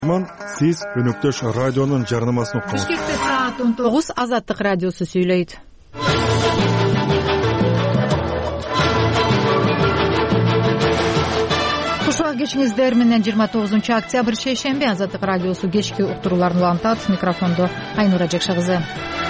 Сиз Өнөктөш радионун жарнамасын уктуңуз. Бишкекте саат 19 Азаттык радиосу сүйлөйт. Кушуак кечиңиздер менен 29 октябрь шейшемби Азаттык радиосу кечки уктурууларын улантат. Микрофондо Айнура Жекшагызы.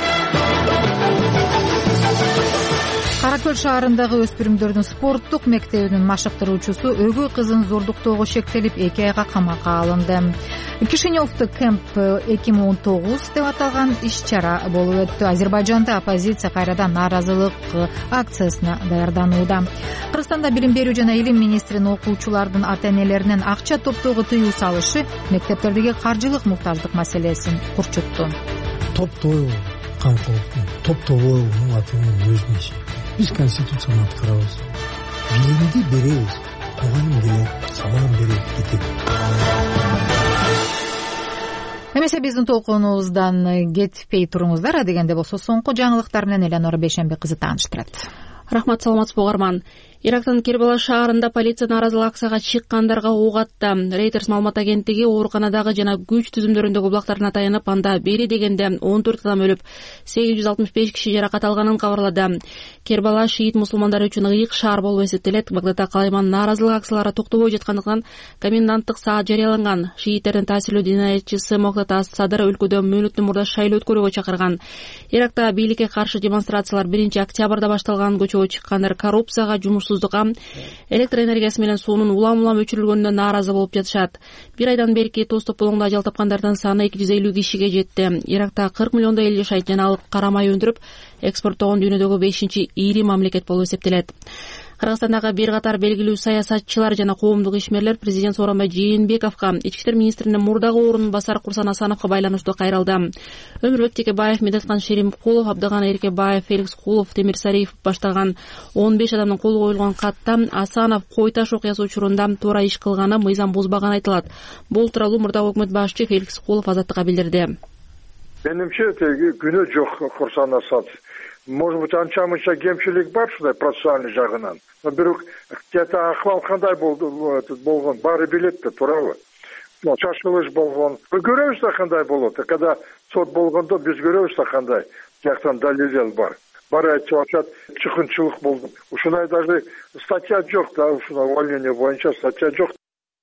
Кара Көл шаарындагы өспүрүмдөрдүн спорттук мектебинин машыктыруучусу өгөй кызын зордуктоого шектелип 2 айга камакка алынды. Кишиневдо кемп 2019 деп аталган иш-чара болуп өттү. Азербайжанда оппозиция кайрадан нааразылык акциясына даярданууда. Кыргызстанда билим берүү жана илим министринин окуучулардын ата-энелеринен акча топтоого тыюу салышы мектептердеги каржылык муктаждык маселесин курчутту. Топтоо камкорлуктун, топтоонун атынын өзүнө иши. Биз конституцияны аткарабыз. Билимди беребиз, мугалим келет, сабак берип кетет. Эмесе биздин толкунубуздан кетпей туруңуздар. Дегенде болсо соңку жаңылыктар менен Эланора Бейшембек кызы тааныштырат. Рахмат, саламатсызбы угарман. Ирактын Кербала шаарында полиция нааразылык акцияга чыккандарга ок атты. Reuters маалымат агенттиги ооруканадагы жана күч түзүмдөрүндөгү булактарына таянып, анда бери дегенде 14 адам өлүп, 865 киши жаракат алганын кабарлады. Кербала шиит мусулмандары үчүн ыйык шаар болуп эсептелет. Багдадда калайман нааразылык акциялары токтобой жаткандыктан коменданттык саат жарыяланган. Шииттердин таасирлүү динаятчысы Моктата Садыр өлкөдө мөөнөттөн мурда шайлоо өткөрүүгө чакырган. Иракта бийликке каршы демонстрациялар 1-октябрда башталган. Көчөгө чыккандар коррупцияга, жумушсуздукка, электр энергиясы менен суунун улам-улам өчүрүлгөнүнө нааразы болуп жатышат. Бир айдан берки тоз тополоңдо ажал тапкандардын саны 250 кишиге жетти. Иракта 40 миллиондой эл жашайт жана ал кара май өндүрүп, экспорттогон дүйнөдөгү 5-чи ири мамлекет болуп эсептелет. Кыргызстандагы бир катар белгилүү саясатчылар жана коомдук ишмерлер президент Сооронбай Жээнбековго, ички иштер министринин мурдагы орун басары Курсан Асановго байланыштуу кайрылды. Өмүрбек Текебаев, Медеткан Шеримкулов, Абдыган Эркебаев, Феликс Кулов, Темир Сариев баштаган 15 адамдын колу коюлган катта Асанов Кой Таш окуясы учурунда туура иш кылганы, мыйзам бузбаганы айтылат. Бул тууралуу мурдагы өкмөт башчы Феликс Кулов Азаттыкка билдирди. Менимче, күнөө жок Курсан Асанов. Может быть, анча-мынча кемчилик бар ушундай процессуальный жагынан. Но бирок где-то ахвал кандай болгон, баары билет да, туурабы? Чачкылыш болгон. Көрөбүз да кандай болот. Когда сот болгондо биз көрөбүз да кандай жактан далил бар. Баары айтып атат, чыкынчылык болду. Ушундай даже статья жок да, ушундай увольнение боюнча статья жок.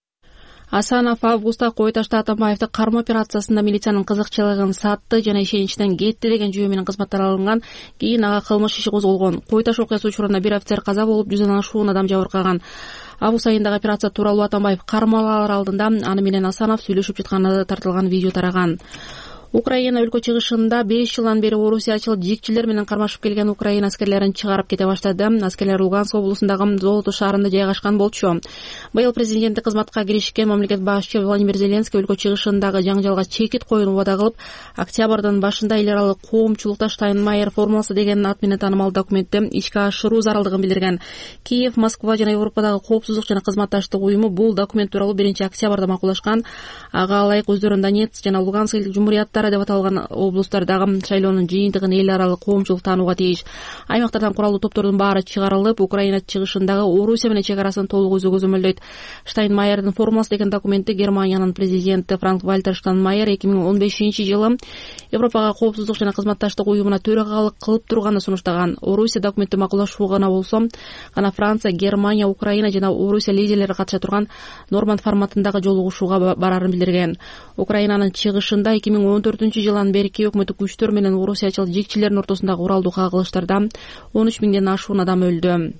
Асанов августта Кой Ташта Атамбаевди кармоо операциясында милициянын кызыкчылыгын сатты жана ишеничтен кетти деген жүйө менен кызматтар алынган. Кийин ага кылмыш иши козголгон. Кой Таш окуясы учурунда бир офицер каза болуп, 100дөн ашуун адам жабыркаган. Август айындагы операция тууралуу Атамбаев кармалар алдында аны менен Асанов сүйлөшүп жатканы тартылган видео тараган. Украина өлкө чыгышында 5 жылдан бери орусиячыл жикчилер менен кармашып келген Украина аскерлерин чыгарып кете баштады. Аскерлер Луганск облусундагы Золото шаарында жайгашкан болчу. Быйыл президенттик кызматка киришкен мамлекет башчы Владимир Зеленский өлкө чыгышындагы жаңжалга чекит коюуну убада кылып, октябрдын башында эл аралык коомчулукта Штайнмайер формуласы деген ат менен таанымал документти ишке ашыруу зарылдыгын билдирген. Киев, Москва жана Европадагы коопсуздук жана кызматташтык уюму бул документ тууралуу 1-октябрда макулдашкан. Ага ылайык өздөрүн Донецк жана Луганск жумурияттары деп аталган облустардагы шайлоонун жыйынтыгын эл аралык коомчулук таанууга тийиш. Аймактардан куралдуу топтордун баары чыгарылып, Украина чыгышындагы Орусия менен чек арасын толук өзү көзөмөлдөйт. Штайнмайердин формуласы деген документти Германиянын президенти Франк-Вальтер Штайнмайер 2015-жылы Европага коопсуздук жана кызматташтык уюмуна төрагалык кылып турганды сунуштаган. Орусия документти макулдашуу гана болсо, гана Франция, Германия, Украина жана Орусия лидерлери катыша турган Норманд форматындагы жолугушууга барарын билдирген. Украинанын чыгышында 2014-жылдан берки өкмөттүк күчтөр менен орусиячыл жикчилердин ортосундагы уралдуу кагылыштарда 13 миңден ашуун адам өлдү.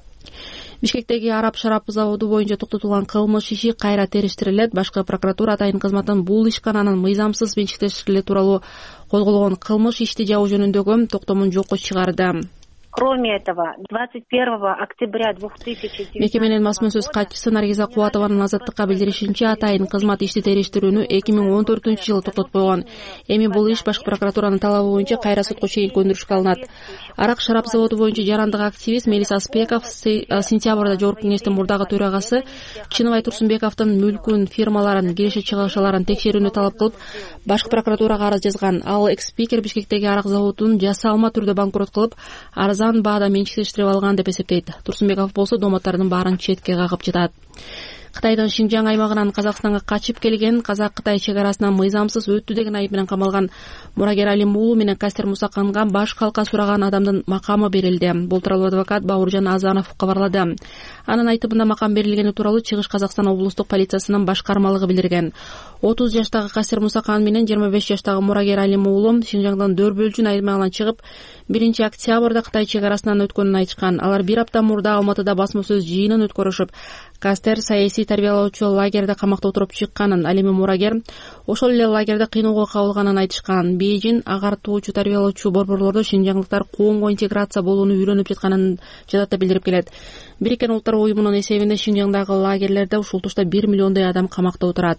Бишкектеги Араб шарап заводу боюнча токтотулган кылмыш иши кайра териштирилет. Башкы прокуратура атайын кызматтын бул ишкананын мыйзамсыз менчиктештирилүү тууралуу козголгон кылмыш ишти жабуу жөнүндөгү токтомун жокко чыгарды. Кроме этого, 21 октября 2009 Мекеменин масмөз катчысы Наргиза Кубатованын Азаттыкка билдиришинче, атайын кызмат ишти териштирүүнү 2014-жылы токтотпогон. Эми бул иш башкы прокуратуранын талабы боюнча кайра сотко чейин көндүрүшкө алынат. Арак шарап заводу боюнча жарандык активист Мелис Аспеков сентябрда Жогорку кеңештин мурдагы төрагасы Чыныбай Турсунбековдун мүлкүн, фирмаларын, киреше-чыгышаларын текшерүүнү талап кылып, башкы прокуратурага арыз жазган. Ал экс-спикер Бишкектеги арак заводун жасалма түрдө банкрот кылып, арзан баада менчиктештирип алган деп эсептейт. Турсунбеков болсо доматтардын баарын четке кагып жатат. Кытайдын Шинжаң аймагынан Казакстанга качып келген Казак-Кытай чек арасынан мыйзамсыз өттү деген айып менен камалган Мурагер Алимуулу менен Кастер Мусаканга баш калка сураган адамдын макамы берилди. Бул тууралуу адвокат Бауыржан Азанов кабарлады. Анын айтымында макам берилгени тууралуу Чыгыш Казакстан облустук полициясынын башкармалыгы билдирген. 30 жаштагы Кастер Мусакан менен 25 жаштагы Мурагер Алимуулу Шинжаңдын Дөрбөлчүн аймагынан чыгып 1 октябрда Кытай чек арасынан өткөнүн айтышкан. Алар бир апта мурда Алматыда басма сөз жыйынын өткөрүшүп, Кастер саясий тарбиялоочу лагерде камакта отуруп чыкканын, ал эми Мурагер ошол эле лагерде кыйноого кабылганын айтышкан. Бейжин агартуучу тарбиялоочу борборлордо шинжаңдыктар коомго интеграция болууну үйрөнүп жатканын жадатта билдирип келет. Бириккен Улуттар уюмунун эсебинде Шинжаңдагы лагерлерде ушул тушта 1 миллиондой адам камакта отурат.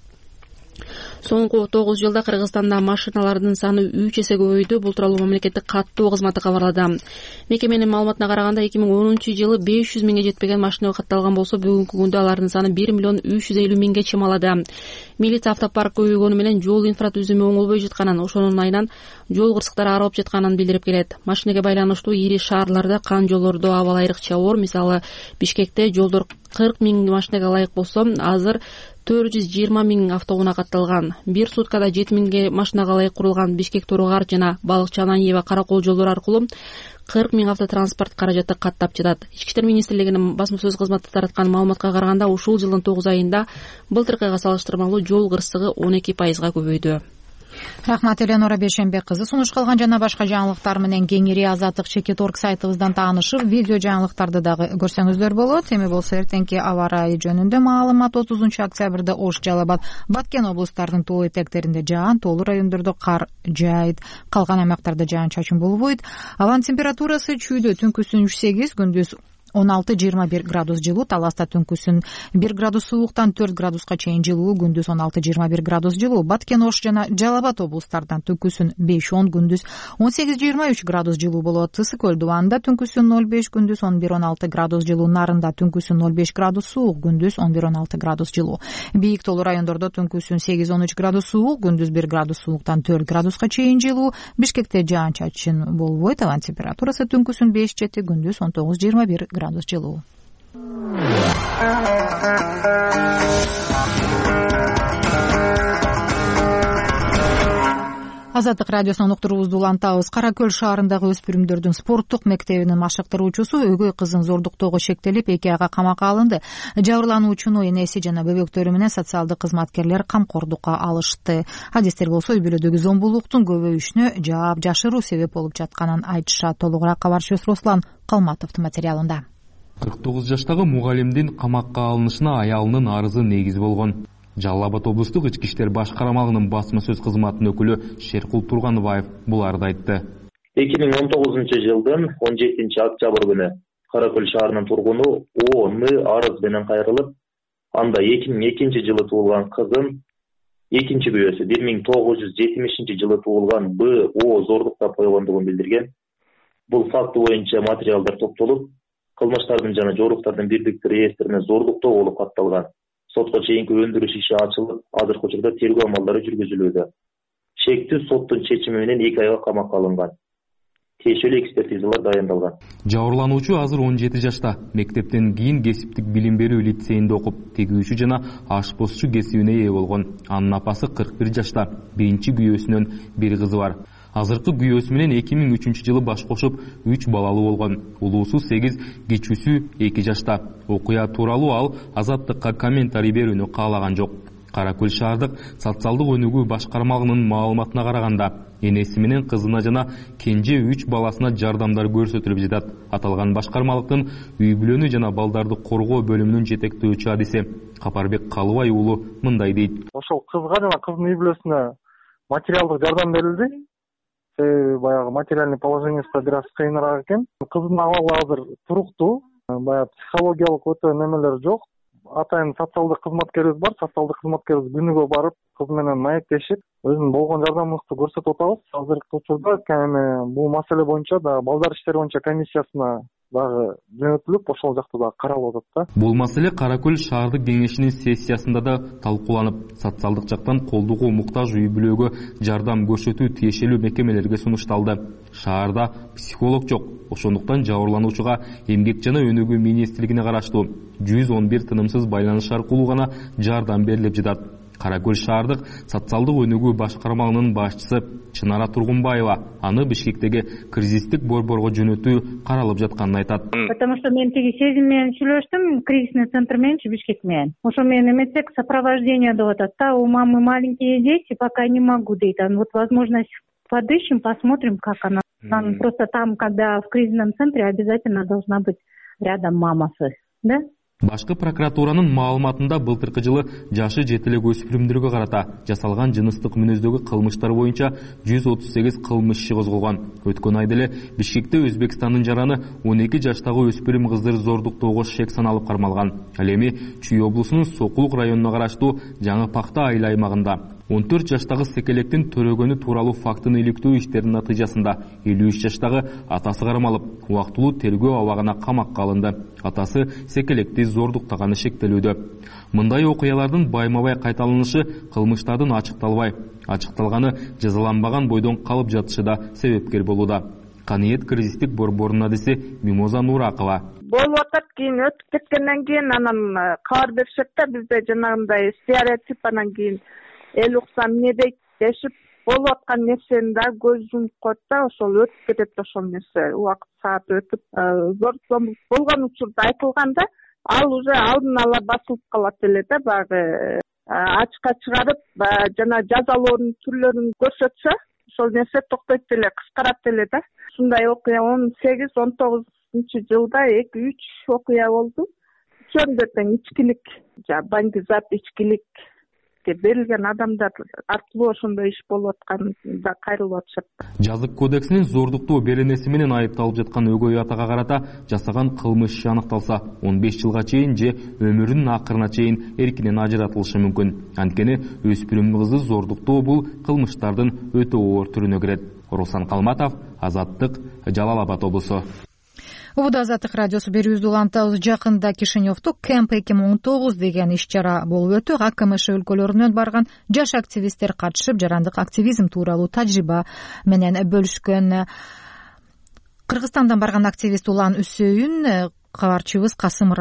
Соңку 9 жылда Кыргызстанда машиналардын саны 3 эсе көбөйдү. Бул тууралуу мамлекеттик каттоо кызматы кабарлады. Мекеменин маалыматына караганда 2010-жылы 500 миңге жетпеген машина катталган болсо, бүгүнкү күндө алардын саны 1 миллион 350 миңге чамалады. Милиция автопарк көбөйгөнү менен жол инфратүзүмү оңолбой жатканын, ошонун айынан жол кырсыктары аралап жатканын билдирип келет. Машинеге байланыштуу ири шаарларда кан жолдордо абал айрыкча оор. Мисалы, Бишкекте жолдор 40 миң машинага ылайык болсо, азыр 420 миң автоунаа катталган. Бир суткада 7 миңге машинага ылайык курулган Бишкек-Торугар жана Балыкчы-Ананьева Каракол жолдору аркылуу 40 миң автотранспорт каражаты каттап жатат. Ички иштер министрлигинин басма сөз кызматы тараткан маалыматка караганда, ушул жылдын 9 айында былтыркыга салыштырмалуу жол кырсыгы 12% көбөйдү. Рахмат, Эленора Бейшенбек кызы. Сунуш кылган жана башка жаңылыктар менен кеңири Азаттык Чекит.орг сайтыбыздан таанышып, видео жаңылыктарды дагы көрсөңүздөр болот. Эми болсо эртеңки аба ырайы жөнүндө маалымат. 30 октябрда Ош, Жалал Абад, Баткен облустарынын тоо этектеринде жаан, тоолуу райондордо кар жаайт. Калган аймактарда жаан-чачын болбойт. Абанын температурасы чүйдө түнкүсүн 3-8, күндүз 16-21 градус жылуу, Таласта түнкүсүн 1 градус сууктан 4 градуска чейин жылуу, күндүз 16-21 градус жылуу. Баткен, Ош жана Жалал Абад облустардан түнкүсүн 5-10, күндүз 18-23 градус жылуу болот. Ысык көл Дубанда түнкүсүн 0-5, күндүз 11-16 градус жылуу. Нарында түнкүсүн 0-5 градус суук, күндүз 11-16 градус жылуу. Бийик тоолуу райондордо түнкүсүн 8-13 градус суук, күндүз 1 градус сууктан 4 градуска чейин жылуу. Бишкекте жаан-чачын болбойт. Абанын температурасы түнкүсүн 5-7, күндүз 19-21 градус жылуу. Азаттык радиосунун уктуруубузду улантабыз. Кара Көл шаарындагы өспүрүмдөрдүн спорттук мектебинин машыктыруучусу өгөй кызын зордуктоого шектелип 2 айга камакка алынды. Жабырлануучуну энеси жана бөбөктөрү менен социалдык кызматкерлер камкордукка алышты. Адистер болсо үй бүлөдөгү зомбулуктун көбөйүшүнө жаап жашыруу себеп болуп жатканын айтышат. Толугураак кабарчыбыз Руслан Калматовдун материалында. 49 жаштагы мугалимдин камакка алынышына аялынын арызы негиз болгон. Жалал Абад облустук ички иштер башкармалыгынын басма сөз кызматынын өкүлү Шеркул Турганбаев буларды айтты. 2019-жылдын 17 октябрь күнү Кара Көл шаарынын тургуну ООН арыз менен кайрылып, анда 2002-жылы туулган кызын экинчи күйөөсү 1970-жылы туулган БО зордуктап койгондугун билдирген. Бул факты боюнча материалдар топтолуп, кылмыштардын жана жоруктардын бирдиктүү реестрине зордуктоо болуп катталган. Сотко чейинки өндүрүш иши ачылып, азыркы учурда тергөө амалдары жүргүзүлүүдө. Шектүү соттун чечими менен 2 айга камакка алынган. Тиешелүү экспертизалар дайындалган. Жабырлануучу азыр 17 жашта. Мектептен кийин кесиптик билим берүү лицейинде окуп, тегүүчү жана ашпозчу кесибине ээ болгон. Анын апасы 41 жашта. Биринчи күйөөсүнөн 1 кызы бар. Азыркы күйөөсү менен 2003-жылы баш кошуп 3 балалуу болгон. Улуусу 8, кичүүсү 2 жашта. Окуя тууралуу ал Азаттыкка комментарий берүүнү каалаган жок. Кара Көл шаардык социалдык өнүгүү башкармалыгынын маалыматына караганда, энеси менен кызына жана кенже 3 баласына жардамдар көрсөтүлүп жатат. Аталган башкармалыктын үй бүлөнү жана балдарды коргоо бөлүмүнүн жетектөөчү адиси Капарбек Калыбай уулу мындай дейт. Ошол кызга жана кыздын үй бүлөсүнө материалдык жардам берилди. Баягы материальный положениеси бир аз кыйыныраак экен. Кыздын абалы азыр туруктуу, баягы психологиялык өтө немелер жок. Атайын социалдык кызматкерибиз бар. Социалдык кызматкерибиз күнүгө барып, кыз менен маектешип, өзүнүн болгон жардамыбызды көрсөтүп атабыз. Азыркы учурда бул маселе боюнча да балдар иштери боюнча комиссиясына дагы жөнөтүлүп ошол жакта дагы каралып атат да. Бул маселе Кара Көл шаардык кеңешинин сессиясында да талкууланып, социалдык жактан колдоого муктаж үй бүлөгө жардам көрсөтүү тиешелүү мекемелерге сунушталды. Шаарда психолог жок, ошондуктан жабырлануучуга эмгек жана өнүгүү министрлигине караштуу 111 тынымсыз байланыш аркылуу гана жардам берилип жатат. Кара Көл шаардык социалдык өнүгүү башкармалыгынын башчысы Чынара Тургунбаева аны Бишкектеги кризистик борборго жөнөтүү каралып жатканын айтат. Потому что мен тиги сезим менен сүйлөштүм, кризисный центр мененчи Бишкек менен. Ошо менен эметсек сопровождение деп атат да, у мамы маленькие дети, пока не могу дейт. Вот возможность подыщем, посмотрим, как она. Просто там, когда в кризисном центре, обязательно должна быть рядом мама, да? Башкы прокуратуранын маалыматында былтыркы жылы жашы жетелек өспүрүмдөргө карата жасалган жыныстык мүнөздөгү кылмыштар боюнча 138 кылмыш иши козголгон. Өткөн айда эле Бишкекте Өзбекстандын жараны 12 жаштагы өспүрүм кызды зордуктоого шек саналып кармалган. Ал эми Чүй облусунун Сокулук районуна караштуу Жаңы Пакта айыл аймагында 14 жаштагы секелектин төрөгөнү тууралуу фактын иликтөө иштеринин натыйжасында 53 жаштагы атасы кармалып, убактылуу тергөө абагына камакка алынды. Атасы секелекти зордуктаганы шектелүүдө. Мындай окуялардын байма-бай кайталанышы кылмыштардын ачыкталганы жазаланбаган бойдон калып жатышы да себепкер болууда. Каниет кризистик борборунун адиси Мимоза Нуракова. Болуп атат, кийин өтүп кеткенден кийин анан кабар беришет да, бизде жанагындай стереотип, анан кийин эл укса эмне дейт дешип, болуп аткан нерсени да көз жумуп коет да, ошол өтүп кетет ошол нерсе. Убакыт саат өтүп, зордук болгон учурда айтылган да, ал уже алдын ала басылып калат эле да, баягы ачыкка чыгарып, жана жазалоонун түрлөрүн көрсөтсө, ошол нерсе токтойт эле, кыскарат эле да. Ушундай окуя 18-19 жылда 2-3 окуя болду. Үчөөндө тең ичкилик, бандизат, ичкилик берилген адамдар аркылуу ошондой иш болуп атканда кайрылып атышат. Жазык кодексинин зордуктоо беренеси менен айыпталып жаткан өгөй атага карата жасаган кылмыш иши аныкталса 15 жылга чейин же өмүрүнүн акырына чейин эркинен ажыратылышы мүмкүн. Анткени өспүрүм кызды зордуктоо бул кылмыштардын өтө оор түрүнө кирет. Руслан Калматов, Азаттык, Жалал Абад облусу. Убуда Азаттык радиосу берүүбүздү улантабыз. Жакында Кишиневдо Кемп 2019 деген иш-чара болуп өтүп, АКМШ өлкөлөрүнөн барган жаш активисттер катышып, жарандык активизм тууралуу тажрыйба менен бөлүшкөн. Кыргызстандан барган активист Улан Үсөйүн кабарчыбыз Касым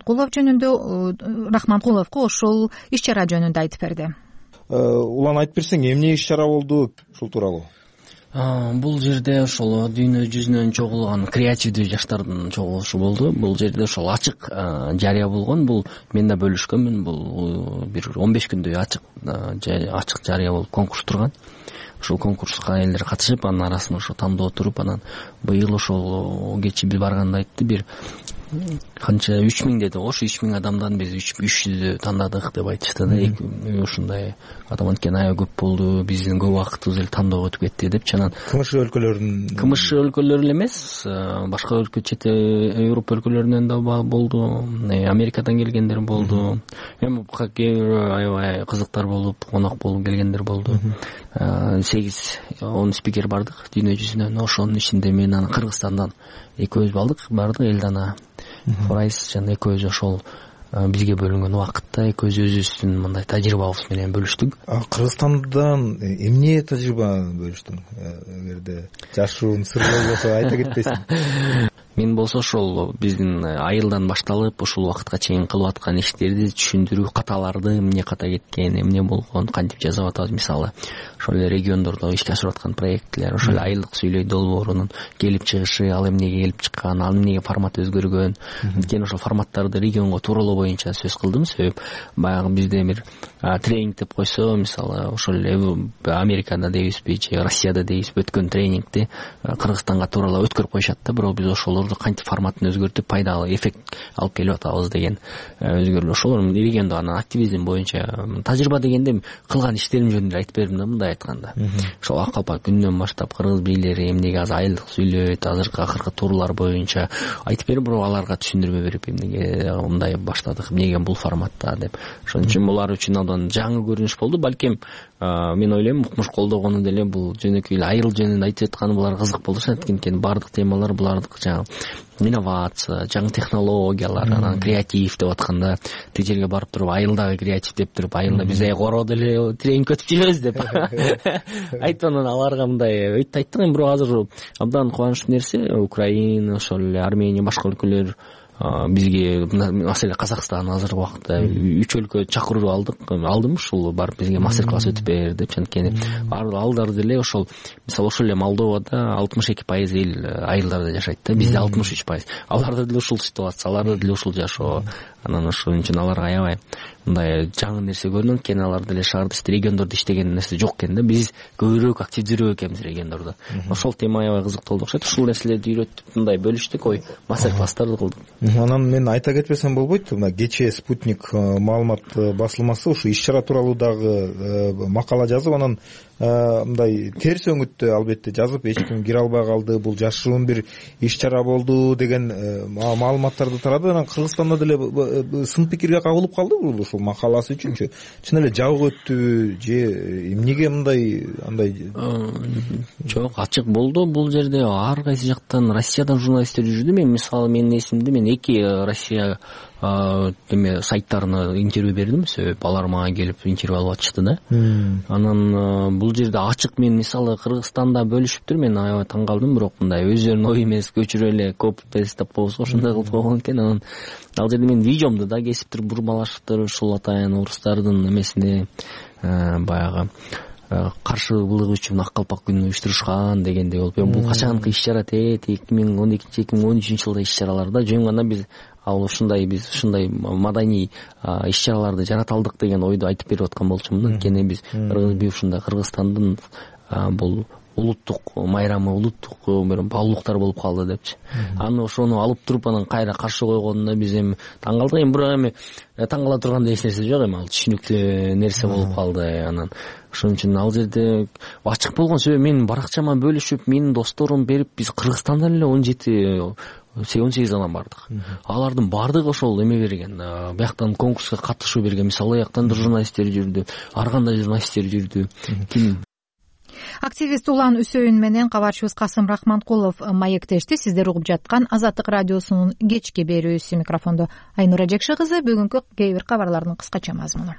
Рахманкуловго ошол иш-чара жөнүндө айтып берди. Улан, айтып берсең, эмне иш-чара болду ушул тууралуу? Бул жерде ошол дүйнө жүзүнөн чогулган креативдүү жаштардын чогулушу болду. Бул жерде ошол ачык жарыя болгон. Бул мен да бөлүшкөнмүн. Бул бир 15 күндөй ачык жарыя болуп конкурс турган. Ошол конкурска элдер катышып, анын арасынан ошо тандоо туруп, анан быйыл ошол кечи биз барганда айтты, бир канча 3000 деди. Ошо 3000 адамдан биз 300 тандадык деп айтышты да. Ушундай адам анткени аябай көп болду. Биздин көп убактыбыз эле тандоого өтүп кетти деп. Чанан КМШ өлкөлөрү эле эмес, башка өлкө чет Европа өлкөлөрүнөн да болду, Америкадан келгендер болду. Эми аябай кызыктар болуп, конок болуп келгендер болду. 8-10 спикер бардык дүйнө жүзүнөн. Ошонун ичинде мен аны Кыргызстандан экөөбүз бардык, Элдана Форайс жана экөөбүз ошол бизге бөлүнгөн убакытта экөөбүз өзүбүздүн мындай тажрыйбабыз менен бөлүштүк. Кыргызстандан эмне тажрыйба бөлүштүң? Эгерде жашыруун сыр болбосо айта кетпесиң. Мен болсо ошол биздин айылдан башталып ушул убакытка чейин кылып аткан иштерди түшүндүрүү, каталарды эмне ката кеткен, эмне болгон, кантип жасап атабыз. Мисалы, ошол эле региондордо ишке ашырып аткан проектлер, ошол эле айылдык сүйлөй долбоорунун келип чыгышы, ал эмнеге келип чыккан, ал эмнеге формат өзгөргөн. Анткени ошол форматтарды регионго тууралоо боюнча сөз кылдым. Себеп баягы бизде бир тренинг деп койсо, мисалы, ошол эле Америкада дейбизби же Россияда дейбизби өткөн тренингди Кыргызстанга тууралап өткөрүп коюшат да, бирок биз ошолорду кантип форматын өзгөртүп пайдалуу эффект алып келип атабыз деген өзгөрүү. Ошолор региондо анан активизм боюнча тажрыйба дегенде кылган иштерим жөнүндө айтып бердим да, мындай айтканда. Ошол акалпа күнүнөн баштап кыргыз бийлери эмнеге азыр айылдык сүйлөйт, акыркы турлар боюнча айтып берип, бирок аларга түшүндүрмө берип, эмнеге мындай баштадык, эмнеге бул форматта деп. Ошон үчүн булар үчүн абдан жаңы көрүнүш болду. Балким мен ойлойм, укмуш колдогону деле бул жөнөкөй айыл жөнүндө айтып жатканы булар кызык болушу, анткени баардык темалар булардык жаңы инновация, жаңы технологиялар, анан креатив деп атканда тиг жерге барып туруп айылдагы креатив деп туруп айылда биз короодо эле тренинг өтүп жүрөбүз деп айтып анан аларга мындай өйтүп айттык. Эми бирок азыр абдан кубанычтуу нерсе, Украина, ошол эле Армения, башка өлкөлөр бизге, маселе Казакстан азыркы убакытта 3 өлкө чакыруу алдым ушул барып бизге мастер класс өтүп бер деп. Анткени алдар деле ошол, мисалы ошол эле Молдовада 62% эл айылдарда жашайт да, бизде 63%. Аларда деле ушул ситуация, аларда деле ушул жашоо. Анан ошон үчүн аларга аябай мындай жаңы нерсе көрүнөт экен. Алар деле шаарда региондордо иштеген нерсе жок экен да, биз көбүрөөк активдүүрөөк экенбиз региондордо. Ошол тема аябай кызыктуу болду окшойт. Ушул нерселерди үйрөтүп мындай бөлүштүк, ой мастер класстарды кылдык. Анан мен айта кетпесем болбойт, мына кечээ Спутник маалымат басылмасы ушу иш-чара тууралуу дагы макала жазып, анан мындай терс өңүттү албетте жазып, эч ким кире албай калды, бул жашыруун бир иш-чара болду деген маалыматтарды тарады. Анан Кыргызстанда деле сын пикирге кабылып калды бул ушул макаласы үчүнчү. Чын эле жабык өттүбү же эмнеге мындай андай? Жок, ачык болду бул жерде. Ар кайсы жактан, Россиядан журналисттер жүрдү. Мен мисалы менин эсимде, мен 2 Россия сайттарына интервью бердим, себеп алар мага келип интервью алып атышты да. Анан бул жерде ачык, мен мисалы Кыргызстанда бөлүшүптүр, мен аябай таң калдым, бирок мындай өздөрүнүн ой эмес, көчүрө эле коп тест деп коебуз, ошондой кылып койгон экен. Анан ал жерде мен видеомду да кесиптир бурмалашыптыр, ушул атайын орустардын эмесине баягы каршылык үчүн ак калпак күнү уюштурушкан дегендей болуп. Бул качанкы иш-чара, 2012-2013 жылда иш-чараларда жөн гана биз ушундай маданий иш-чараларды жарата алдык деген ойду айтып берип аткан болчумун. Анткени биз ушундай Кыргызстандын бул улуттук майрамы, улуттук бир баалуулуктар болуп калды депчи. Аны ошону алып туруп анан кайра каршы койгонуна биз эми таң калдык. Эми бирок эми таң кала тургандай эч нерсе жок, эми ал түшүнүктүү нерсе болуп калды. Анан ошон үчүн ал жерде ачык болгон себеби, менин баракчама бөлүшүп, менин досторум берип, биз Кыргызстанда эле 17-18 адам бардык. Алардын баардыгы ошол эме берген, бияктан конкурска катышуу берген. Мисалы жактан да журналисттер жүрдү, ар кандай журналисттер жүрдү. Активист Улан Үсөйүн менен кабарчыбыз Касым Рахманкулов маектешти. Сиздер угуп жаткан Азаттык радиосунун кечки берүүсү. Микрофондо Айнура Жекши кызы. Бүгүнкү кээ бир кабарлардын кыскача мазмуну.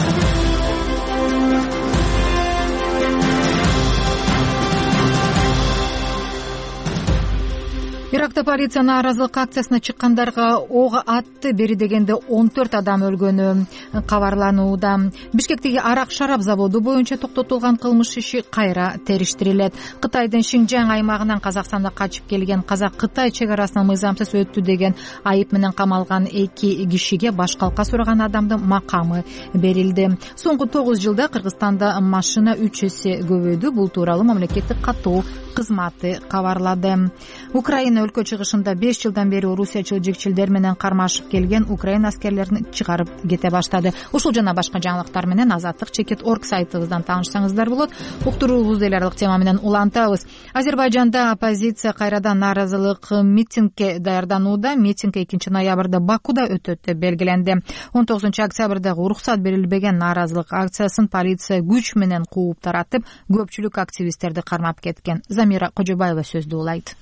Иракта полиция нааразылык акциясына чыккандарга ого атты. Бери дегенде 14 адам өлгөнү кабарланууда. Бишкектеги арак шарап заводу боюнча токтотулган кылмыш иши кайра териштирилет. Кытайдын Шинжаң аймагынан Казакстанда качып келген Казак-Кытай чек арасынан мыйзамсыз өттү деген айып менен камалган 2 кишиге баш калка сураган адамдын макамы берилди. Соңку 9 жылда Кыргызстанда машина 3 эсе көбөйдү. Бул тууралуу мамлекеттик каттоо кызматы кабарлады. Украина өлкө чыгышында 5 жылдан бери орусиячыл жекчилдер менен кармашып келген Украина аскерлерин чыгарып кете баштады. Ушул жана башка жаңылыктар менен Азаттык.org сайтыбыздан таанышсаңыздар болот. Уктуруубузду эл аралык тема менен улантабыз. Азербайжанда оппозиция кайрадан нааразылык митингге даярданууда. Митинг 2 ноябрда Бакуда өтөт деп белгиленди. 19 октябрдагы уруксат берилбеген нааразылык акциясын полиция күч менен кууп таратып, көпчүлүк активисттерди кармап кеткен. Замира Кожобаева сөздү улайт.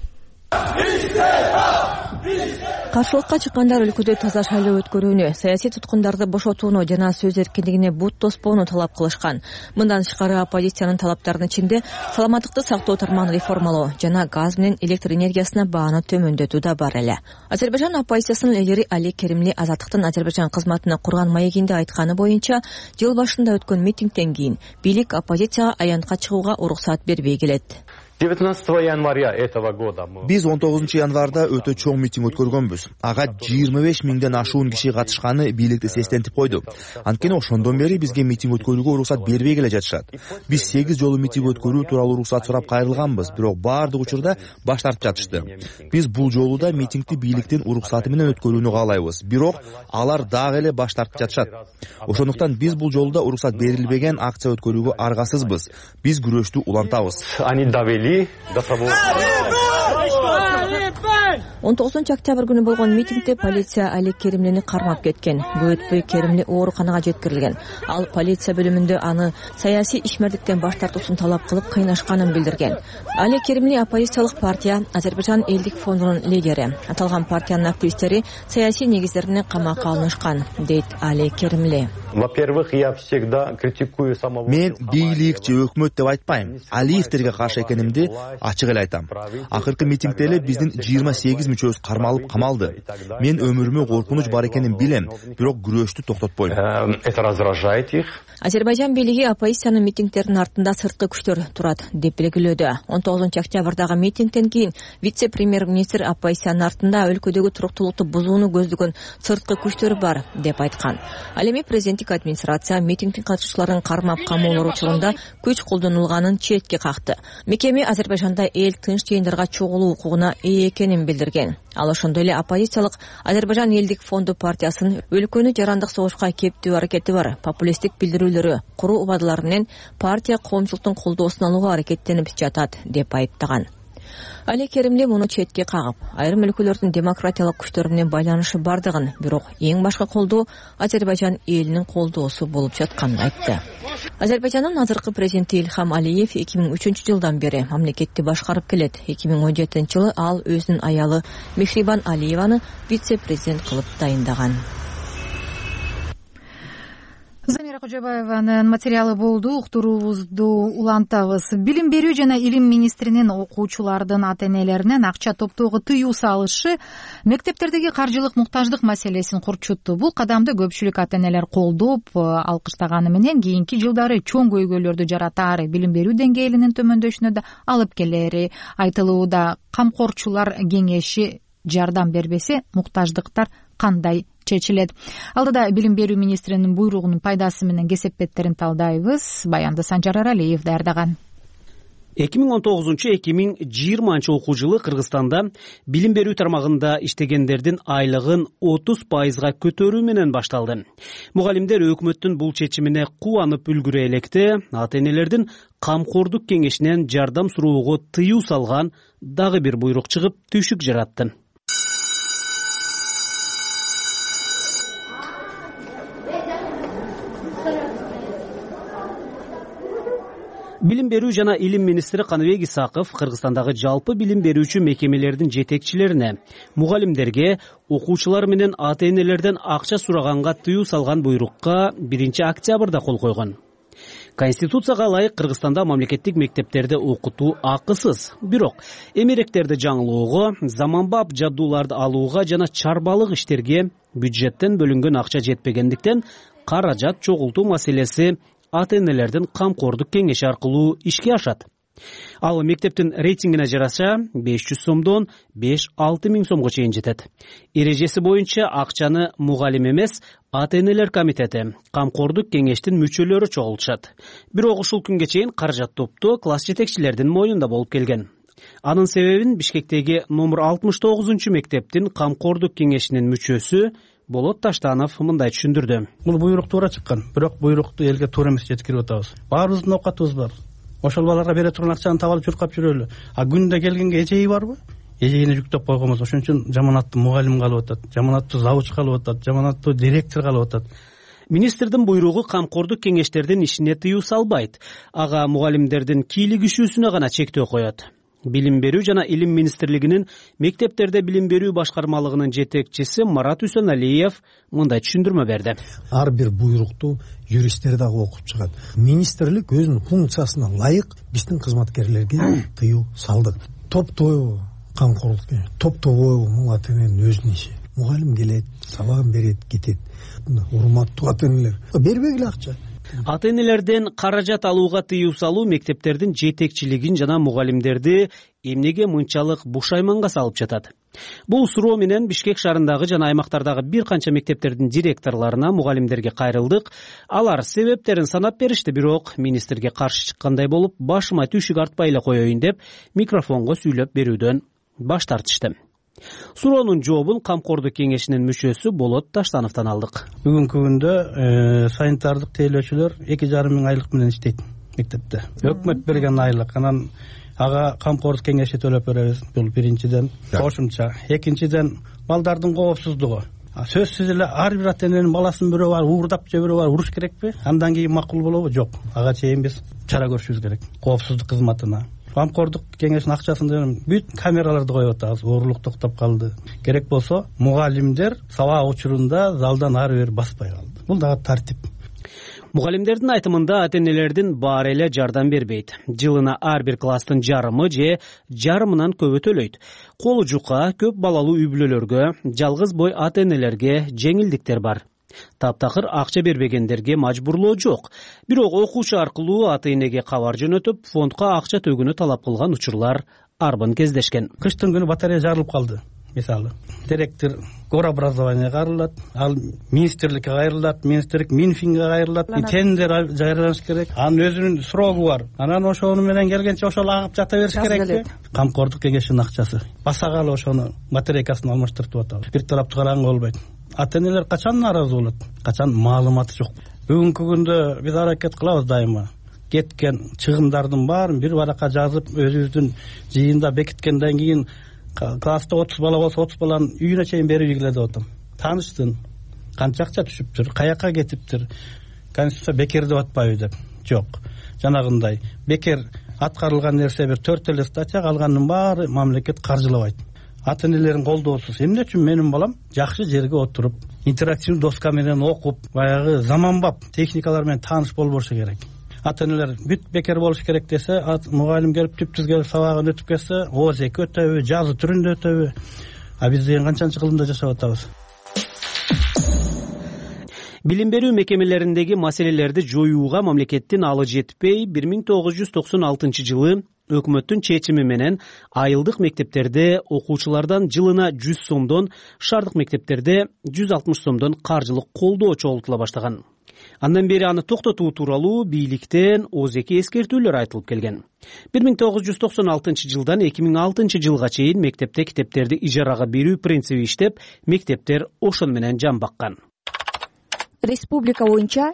Каршылыкка чыккандар өлкөдө таза шайлоо өткөрүүнү, саясий туткундарды бошотууну жана сөз эркиндигине бут тоспоону талап кылышкан. Мындан тышкары оппозициянын талаптарынын ичинде саламаттыкты сактоо тармагын реформалоо жана газ менен электр энергиясына бааны төмөндөтүү да бар эле. Азербайжан оппозициясынын лидери Али Керимли Азаттыктын Азербайжан кызматына курган маегинде айтканы боюнча, жыл башында өткөн митингден кийин бийлик оппозицияга аянтка чыгууга уруксат бербей келет. 19 января этого года биз 19 январда өтө чоң митинг өткөргөнбүз. Ага 25 миңден ашуун киши катышканы бийликти сестентип койду. Анткени ошондон бери бизге митинг өткөрүүгө уруксат бербей келе жатышат. Биз 8 жолу митинг өткөрүү тууралуу уруксат сурап кайрылганбыз, бирок баардык учурда баш тартып жатышты. Биз бул жолу да митингди бийликтин уруксаты менен өткөрүүнү каалайбыз, бирок алар дагы эле баш тартып жатышат. Ошондуктан биз бул жолу да уруксат берилбеген акция өткөрүүгө аргасызбыз. Биз күрөштү улантабыз. Они довели до того. 19 күнү болгон митингде полиция Али Керимлини кармап кеткен. Көп өтпөй Керимли ооруканага жеткирилген. Ал полиция бөлүмүндө аны саясий ишмердиктен баш тартуусун талап кылып кыйнашканын билдирген. Али Керимли оппозициялык партия Азербайжан элдик фондунун лидери. Аталган партиянын активисттери саясий негиздеринен камакка алынышкан, дейт Али Керимли. Во-первых, я всегда критикую самого. Мен бийлик же өкмөт деп айтпайм. Алиевтерге каршы экенимди ачык эле айтам. Акыркы митингде эле биздин 28 мүчөбүз кармалып камалды. Мен өмүрүмө коркунуч бар экенин билем, бирок күрөштү токтотпойм. Это раздражает их. Азербайжан бийлиги оппозициянын митингдеринин артында сырткы күчтөр турат деп белгилөөдө. 19 октябрдагы митингден кийин вице-премьер-министр оппозициянын артында өлкөдөгү туруктуулукту бузууну көздөгөн сырткы күчтөр бар деп айткан. Ал эми президенттик администрация митингдин катышуучуларын кармап камоолор учурунда күч колдонулганын четке какты. Мекеме Азербайжанда эл тынч жыйындарга чогулуу укугуна ээ экенин билдирген. Ал ошондой эле оппозициялык Азербайжан элдик фонду партиясынын өлкөнү жарандык согушка кептүү аракети бар популисттик билдирүүлөрү, куруу убадалары менен партия коомчулуктун колдоосун алууга аракеттенип жатат деп айыптаган. Али Керимли муну четке кагып, айрым өлкөлөрдүн демократиялык күчтөр менен байланышы бардыгын, бирок эң башкы колдоо Азербайжан элинин колдоосу болуп жатканын айтты. Азербайжандын азыркы президенти Ильхам Алиев 2003-жылдан бери мамлекетти башкарып келет. 2017-жылы ал өзүнүн аялы Мехрибан Алиеваны вице-президент кылып дайындаган. Замира Кожобаеванын материалы болду. Уктуруубузду улантабыз. Билим берүү жана илим министринин окуучулардын ата-энелеринен акча топтоого тыюу салышы мектептердеги каржылык муктаждык маселесин курчутту. Бул кадамды көпчүлүк ата-энелер колдоп, алкыштаганы менен кийинки жылдары чоң көйгөйлөрдү жаратары, билим берүү деңгээлинин төмөндөшүнө да алып келери айтылууда. Камкорчулар кеңеши жардам бербесе, муктаждыктар кандай чечилет? Алдыда билим берүү министринин буйругунун пайдасы менен кесепеттерин талдайбыз. Баянды Санжар Аралиев даярдаган. 2019-2020 окуу жылы Кыргызстанда билим берүү тармагында иштегендердин айлыгын 30%га көтөрүү менен башталды. Мугалимдер өкмөттүн бул чечимине кубанып үлгүрө электе, ата-энелердин камкордук кеңешинен жардам суроого тыюу салган дагы бир буйрук чыгып түйшүк жаратты. Билим берүү жана илим министри Каныбек Исаков Кыргызстандагы жалпы билим берүүчү мекемелердин жетекчилерине, мугалимдерге, окуучулар менен ата-энелерден акча сураганга тыюу салган буйрукка 1-октябрда кол койгон. Конституцияга ылайык Кыргызстанда мамлекеттик мектептерде окутуу акысыз. Бирок эмеректерди жаңылоого, заманбап жабдууларды алууга жана чарбалык иштерге бюджеттен бөлүнгөн акча жетпегендиктен каражат чогултуу маселеси ата-энелердин камкордук кеңеши аркылуу ишке ашат. Ал мектептин рейтингине жараша 500 сомдон 5-6 миң сомго чейин жетет. Эрежеси боюнча акчаны мугалим эмес, ата-энелер комитети, камкордук кеңештин мүчөлөрү чогултушат. Бирок ушул күнгө чейин каражат топту класс жетекчилердин мойнунда болуп келген. Анын себебин Бишкектеги номер 69 мектептин камкордук кеңешинин мүчөсү Болот Таштанов мындай түшүндүрдү. Бул буйрук туура чыккан, бирок буйрукту элге туура эмес жеткирип атабыз. Баарыбыздын оокатыбыз бар. Ошол баларга бере турган акчаны таап алып чуркап жүрөлү. А күндө келгенге эжеги барбы? Эжегине жүктөп койгонбуз. Ошон үчүн жаманаттуу мугалим калып атат, жаманаттуу завуч калып атат, жаманаттуу директор калып атат. Министрдин буйругу камкордук кеңештердин ишине тыюу салбайт. Ага мугалимдердин кийлигишүүсүнө гана чектөө коет. Билим берүү жана илим министрлигинин мектептерде билим берүү башкармалыгынын жетекчиси Марат Үсөналиев мындай түшүндүрмө берди. Ар бир буйрукту юристтер дагы окуп чыгат. Министрлик өзүнүн функциясына ылайык биздин кызматкерлерге тыюу салды. Топтоо камкорлук, топтоо бул ата-эненин өзүнүн иши. Мугалим келет, сабагын берет, кетет. Урматтуу ата-энелер бербегиле акча. Ата-энелерден каражат алууга тыюу салуу мектептердин жетекчилигин жана мугалимдерди эмнеге мынчалык бушайманга салып жатат? Бул суроо менен Бишкек шаарындагы жана аймактардагы бир канча мектептердин директорлоруна, мугалимдерге кайрылдык. Алар себептерин санап беришти, бирок министрге каршы чыккандай болуп, башыма түйшүк артпай эле коеюн деп микрофонго сүйлөп берүүдөн баш тартышты. Суроонун жообун камкордук кеңешинин мүчөсү Болот Таштановдон алдык. Бүгүнкү күндө санитардык тейлөөчүлөр 2,5 миң айлык менен иштейт. мектепте өкмөт берген айлык, анан ага камкордук кеңеши төлөп беребиз. Бул биринчиден кошумча. Экинчиден балдардын коопсуздугу. Сөзсүз эле ар бир ата эненин баласын бирөө бар уурдап же бирөө бар уруш керекпи? Андан кийин макул болобу? Жок. Ага чейин биз чара көрүшүбүз керек. Коопсуздук кызматына камкордук кеңештин акчасын бүт камераларды коюп атабыз. Оорлук токтоп калды. Керек болсо мугалимдер сабак учурунда залдан ары бери баспай калды. Бул дагы тартип. Мугалимдердин айтымында ата энелердин баары эле жардам бербейт. Жылына ар бир класстын жарымы же жарымынан көбү төлөйт. Колу жука көп балалуу үй бүлөлөргө, жалгыз бой ата энелерге жеңилдиктер бар. Таптакыр акча бербегендерге мажбурлоо жок. Бирок окуучу аркылуу ата энеге кабар жөнөтүп, фондко акча төгүүнү талап кылган учурлар арбын кездешкен. Кыштын күнү батарея жарылып калды. Мисалы, директор горобразованияга кайрылат, ал министрликке кайрылат, министрлик Минфинге кайрылат, тендер жарыялаш керек. Анын өзүнүн срогу бар. Анан ошону менен келгенче ошол агып жата бериш керекпи? Камкордук кеңешинин акчасы. Басагалы ошону батарейкасын алмаштыртып атабыз. Бир тараптуу караганга болбойт. Ата энелер качан нааразы болот? Качан маалыматы жок. Бүгүнкү күндө биз аракет кылабыз дайыма. Кеткен чыгымдардын баарын бир баракка жазып, өзүбүздүн жыйында бекиткенден кийин класста 30 бала болсо 30 баланын үйүнө чейин берип ийгиле деп атам. Тааныштын канча акча түшүптүр, каяка кетиптир, конституция бекер деп атпайбы деп. Жок. Жанагындай бекер аткарылган нерсе бир 4 эле статья, калганын баары мамлекет каржылабайт. Ата энелердин колдоосуз эмне үчүн менин балам жакшы жерге отуруп, интерактивдүү доска менен окуп, баягы заманбап техникалар менен тааныш болбошу керек. Ата энелер бүт бекер болуш керек десе, мугалим келип түптүз келип сабагын өтүп кетсе, ОЗК өтөбү, жазуу түрүндө өтөбү. Биз деген канчанчы кылымда жашап атабыз. Билим берүү мекемелериндеги маселелерди жоюуга мамлекеттин алы жетпей, 1996 жылы өкмөттүн чечими менен айылдык мектептерде окуучулардан жылына 100 сомдон, шаардык мектептерде 160 сомдон каржылык колдоо чогултула баштаган. Андан бери аны токтотуу тууралуу бийликтен ОЗК эскертүүлөр айтылып келген. 1996 жылдан 2006 жылга чейин мектепте китептерди ижарага берүү принциби иштеп, мектептер ошон менен жан баккан. Республика боюнча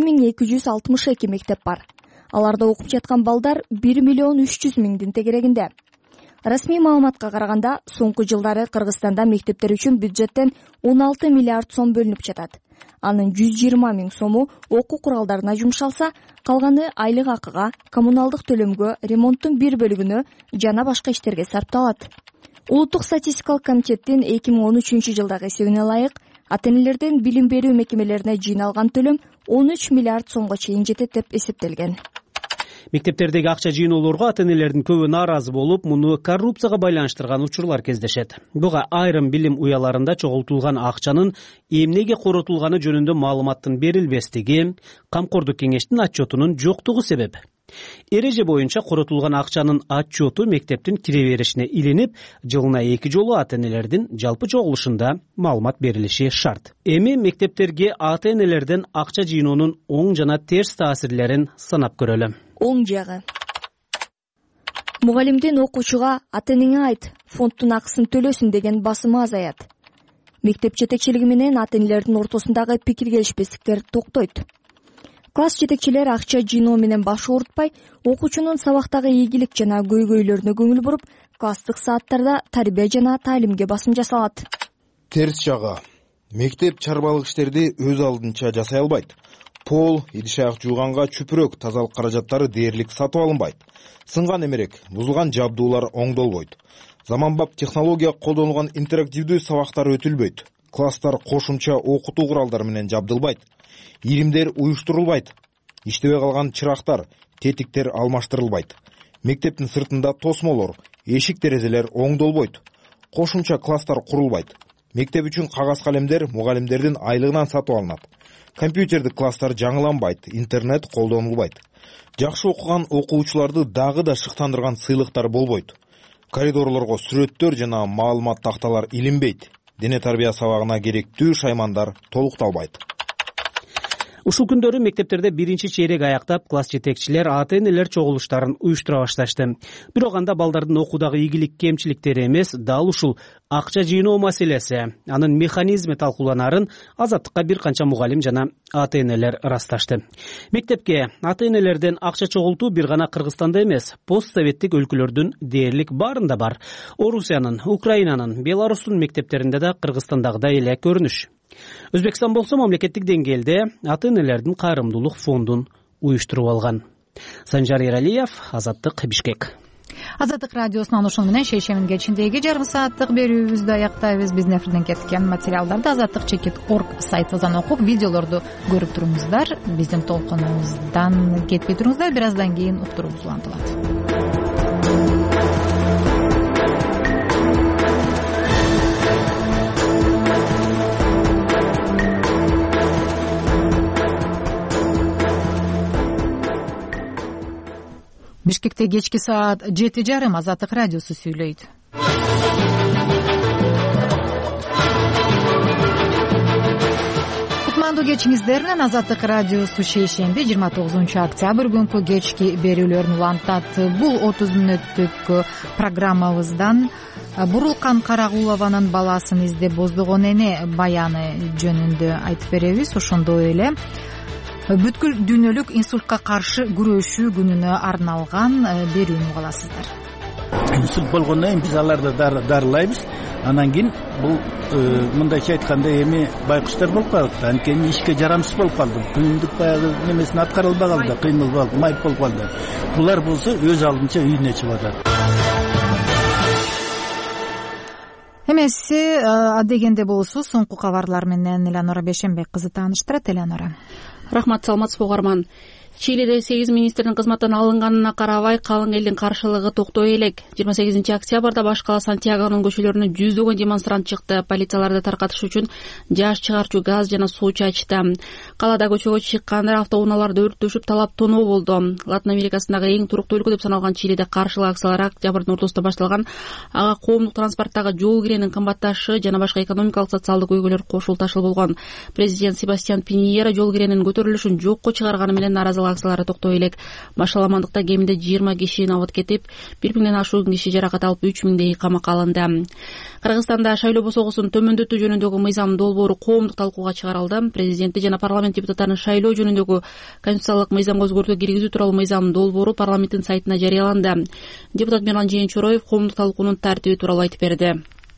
2262 мектеп бар. Аларда окуп жаткан балдар 1 миллион 300 миңдин тегерегинде. Расмий маалыматка караганда, соңку жылдары Кыргызстанда мектептер үчүн бюджеттен 16 миллиард сом бөлүнүп жатат. Анын 120 миң сому окуу куралдарына жумшалса, калганы айлык акыга, коммуналдык төлөмгө, ремонттун бир бөлүгүнө жана башка иштерге сарпталат. Улуттук статистикалык комитеттин 2013 жылдагы эсебине ылайык, ата энелердин билим берүү мекемелерине жыйналган төлөм 13 миллиард сомго чейин жетет деп эсептелген. Мектептердеги акча жыйноолорго ата энелердин көбү нааразы болуп, муну коррупцияга байланыштырган учурлар кездешет. Буга айрым билим уяларында чогултулган акчанын эмнеге коротулганы жөнүндө маалыматтын берилбестиги, камкордук кеңештин отчетунун жоктугу себеп. Эреже боюнча коротулган акчанын отчету мектептин кире беришине илинип, жылына 2 жолу ата энелердин жалпы чогулушунда маалымат берилиши шарт. Эми мектептерге ата энелерден акча жыйноонун оң жана терс таасирлерин санап көрөлү. Оң жагы. Мугалимдин окуучуга ата энеңе айт, фонддун акысын төлөсүн деген басымы азаят. Мектеп жетекчилиги менен ата энелердин ортосундагы пикир келишпестиктер токтойт. Класс жетекчилер акча жыйноо менен баш оорутпай, окуучунун сабактагы ийгилик жана көйгөйлөрүнө көңүл буруп, класстык сааттарда тарбия жана таалимге басым жасалат. Терс жагы. Мектеп чарбалык иштерди өз алдынча жасай албайт. Пол, идиш аяк жууганга чүпүрөк, тазалык каражаттары дээрлик сатып алынбайт. Сынган эмерек, бузулган жабдуулар оңдолбойт. Заманбап технология колдонулган интерактивдүү сабактар өтүлбөйт. Класстар кошумча окутуу куралдары менен жабдылбайт. Иримдер уюштурулбайт. Иштебей калган чырактар, тетиктер алмаштырылбайт. Мектептин сыртында тосмолор, эшик терезелер оңдолбойт. Кошумча класстар курулбайт. Мектеп үчүн кагаз калемдер мугалимдердин айлыгынан сатып алынат. Компьютердик класстар жаңыланбайт, интернет колдонулбайт. Жакшы окуган окуучуларды дагы да шыктандырган сыйлыктар болбойт. Коридорлорго сүрөттөр жана маалымат такталар илинбейт. Дене тарбия сабагына керектүү шаймандар толукталбайт. Ушул күндөрү мектептерде биринчи чейрек аяктап, класс жетекчилер, ата энелер чогулуштарын уюштура башташты. Бирок анда балдардын окуудагы ийгилик кемчиликтери эмес, дал ушул акча жыйноо маселеси, анын механизми талкууланарын Азаттыкка бир канча мугалим жана ата энелер ырасташты. Мектепке ата энелерден акча чогултуу бир гана Кыргызстанда эмес, постсоветтик өлкөлөрдүн дээрлик баарында бар. Орусиянын, Украинанын, Беларустун мектептеринде да Кыргызстандагыдай эле көрүнүш. Өзбекстан болсо мамлекеттик деңгээлде ата энелердин кайрымдуулук фондун уюштуруп алган. Санжар Эралиев, Азаттык, Бишкек. Азаттык радиосунан ошону менен шейшемин кечиндеги жарым сааттык берүүбүздү аяктайбыз. Биздин эфирден кеткен материалдарды azattik.org сайтыбыздан окуп, видеолорду көрүп туруңуздар. Биздин толкунубуздан кетпей туруңуздар. Бир аздан кийин уктуруубуз улантылат. Бишкекте кечки саат 7:30 Азаттык радиосу сүйлөйт. Кутмандуу кечиңиздер менен Азаттык радиосу шейшемби 29 октябрь күнкү кечки берүүлөрүн улантат. Бул 30 мүнөттүк программабыздан Бурулкан Карагулованын баласын издеп боздогон эне баяны жөнүндө айтып беребиз. Ошондой эле бүткүл дүйнөлүк инсультка каршы күрөшүү күнүнө арналган берүүнү уга аласыздар. Инсульт болгондон кийин биз аларды дарылайбыз. Анан кийин бул мындайча айтканда эми байкуштар болуп калды. Анткени ишке жарамсыз болуп калды. Күндүк баягы немесин аткара албай калды, кыймыл майып болуп калды. Булар болсо өз алдынча үйүнө чыгып атат. Эмеси адегенде болсо соңку кабарлар менен Элеонора Бешенбек кызы тааныштырат. Элеонора. Рахмат, саламатсызбы угарман. Чилиде 8 министрдин кызматтан алынганына карабай калың элдин каршылыгы токтой элек. 28 октябрда баш кала Сантьягонун көчөлөрүнө жүздөгөн демонстрант чыкты. Полицияларды таркатыш үчүн жаш чыгарчу газ жана суу чачты. Калада көчөгө чыккандар автоунааларды өрттөшүп талап тоноо болду. Латын Америкасындагы эң туруктуу өлкө деп саналган Чилиде каршылык акциялар октябрдын ортосунда башталган. Ага коомдук транспорттагы жол киренин кымбатташы жана башка экономикалык социалдык көйгөйлөр кошулташыл болгон. Президент Себастьян Пиньера жол киренин көтөрүлүшүн жокко чыгарганы менен наразылык акциялары токтой элек. Башаламандыкта кеминде 20 киши абот кетип, 1000ден ашуун киши жаракат алып, 3000дей камакка алынды. Кыргызстанда шайлоо босогусун төмөндөтүү жөнүндөгү мыйзам долбоору коомдук талкууга чыгарылды. Президенти жана парламент депутаттарынын шайлоо жөнүндөгү конституциялык мыйзамга өзгөртүү киргизүү тууралуу мыйзам долбоору парламенттин сайтына жарыяланды. Депутат Мирлан Жээнчороев коомдук талкуунун тартиби тууралуу айтып берди.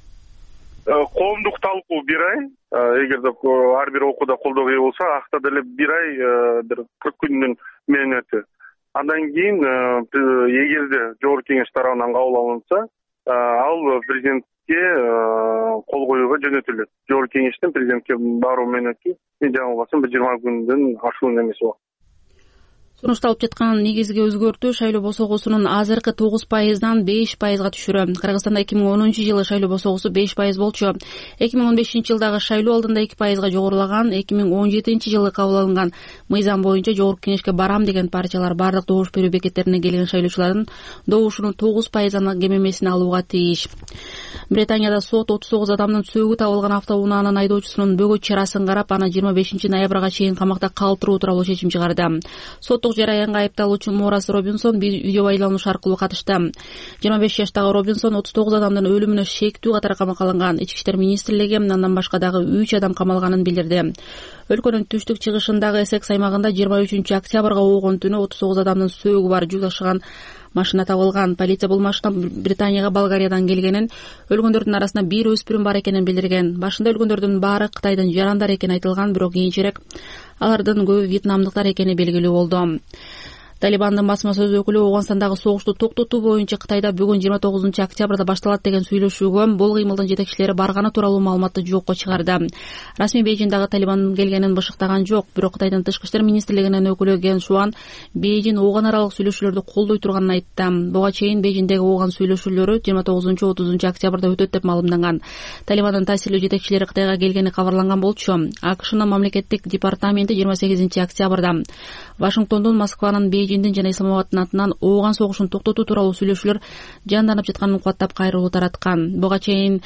Коомдук талкуу 1 ай, эгерде ар бир окууда колдоого ээ болсо, акта деле 1 ай, бир 40 күндүн мөөнөтү. Андан кийин эгерде жогорку кеңеш тарабынан кабыл алынса, ал президентке кол коюуга жөнөтүлөт. Жогорку кеңештен президентке баруу мөөнөтү жаңылбасам 20 күндөн ашуун эмес убакыт. Сунушталып жаткан негизги өзгөртүү шайлоо босогусунун азыркы 9%дан 5%га түшүрүү. Кыргызстанда 2010-жылы шайлоо босогусу 5% болчу. 2015-жылдагы шайлоо алдында 2%га жогорулаган. 2017-жылы кабыл алынган мыйзам боюнча жогорку кеңешке барам деген партиялар бардык добуш берүү бекеттерине келген шайлоочулардын добушунун 9%дан кем эмесин алууга тийиш. Британияда сот 39 адамдын сөөгү табылган автоунаанын айдоочусунун бөгөт чарасын карап, аны 25 ноябрга чейин камакта калтыруу тууралуу чечим чыгарды. Соттук жараянга айыпталуучу Морас Робинсон видео байлануш аркылуу катышты. 25 жаштагы Робинсон 39 адамдын өлүмүнө шектүү катары камакка алынган. Ички иштер министрлиги андан башка дагы 3 адам камалганын билдирди. Өлкөнүн түштүк чыгышындагы Эссекс аймагында 23 октябрга болгон түнү 39 адамдын сөөгү бар жүк ташыган машина табылган. Полиция бул машина Британияга Болгариядан келгенин, өлгөндөрдүн арасында бир өспүрүм бар экенин билдирген. Башында өлгөндөрдүн баары Кытайдын жарандар экени айтылган, бирок кийинчерээк алардын көбү вьетнамдыктар экени белгилүү болду. Талибандын басма сөз өкүлү Ооганстандагы согушту токтотуу боюнча Кытайда бүгүн 29 октябрда башталат деген сүйлөшүүгө бул кыймылдын жетекчилери барганы тууралуу маалыматты жокко чыгарды. Расмий Бейжиңдагы Талибан келгенин бышыктаган жок, бирок Кытайдын тышкы иштер министрлигинин өкүлү Ген Шуан Бейжиң Ооган аралык сүйлөшүүлөрдү колдой турганын айтты. Буга чейин Бейжиңдеги Ооган сүйлөшүүлөрү 29-30 октябрда өтөт деп маалымданган. Талибандын таасирлүү жетекчилери Кытайга келгени кабарланган болчу. АКШнын мамлекеттик департаменти 28 октябрда Вашингтондон Москванын Бейжиңдин жана Исламабаддын атынан Ооган согушун токтотуу тууралуу сүйлөшүүлөр жанданып жатканын кубаттап кайрылуу тараткан. Буга чейин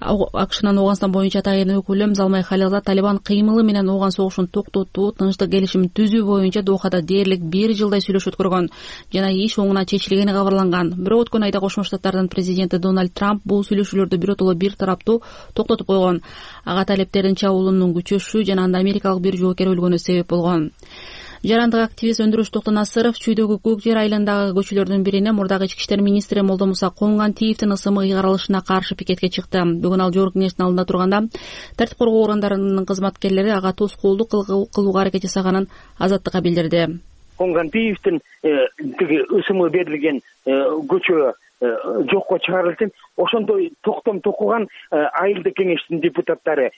АКШнын Ооганстан боюнча тайын өкүлү Залмай Халилова Талибан кыймылы менен Ооган согушун токтотуу, тынчтык келишимин түзүү боюнча Дохада дээрлик 1 жылдай сүйлөшүү өткөргөн жана иш оңуна чечилгени кабарланган. Бирок өткөн айда Кошмо Штаттардын президенти Дональд Трамп бул сүйлөшүүлөрдү биротоло бир тараптуу токтотуп койгон. Ага талептердин чабуулунун күчөшүшү жана анда америкалык бир жоокер өлгөнү себеп болгон. Жарандык активист Өндүрүш Токтонасыров Чүйдөгү Көк жер айылындагы көчөлөрдүн бирине мурдагы ички иштер министри Молдомуса Коңгантиевдин ысымы ыйгарылышына каршы пикетке чыкты. Бүгүн ал жогорку кеңештин алдында турганда тартип коргоо органдарынын кызматкерлери ага тоскоолдук кылууга аракет жасаганын Азаттыкка билдирди. Коңгантиевдин тиги ысымы берилген көчө жокко чыгарылсын, ошондой токтом токуган айылдык кеңештин депутаттары,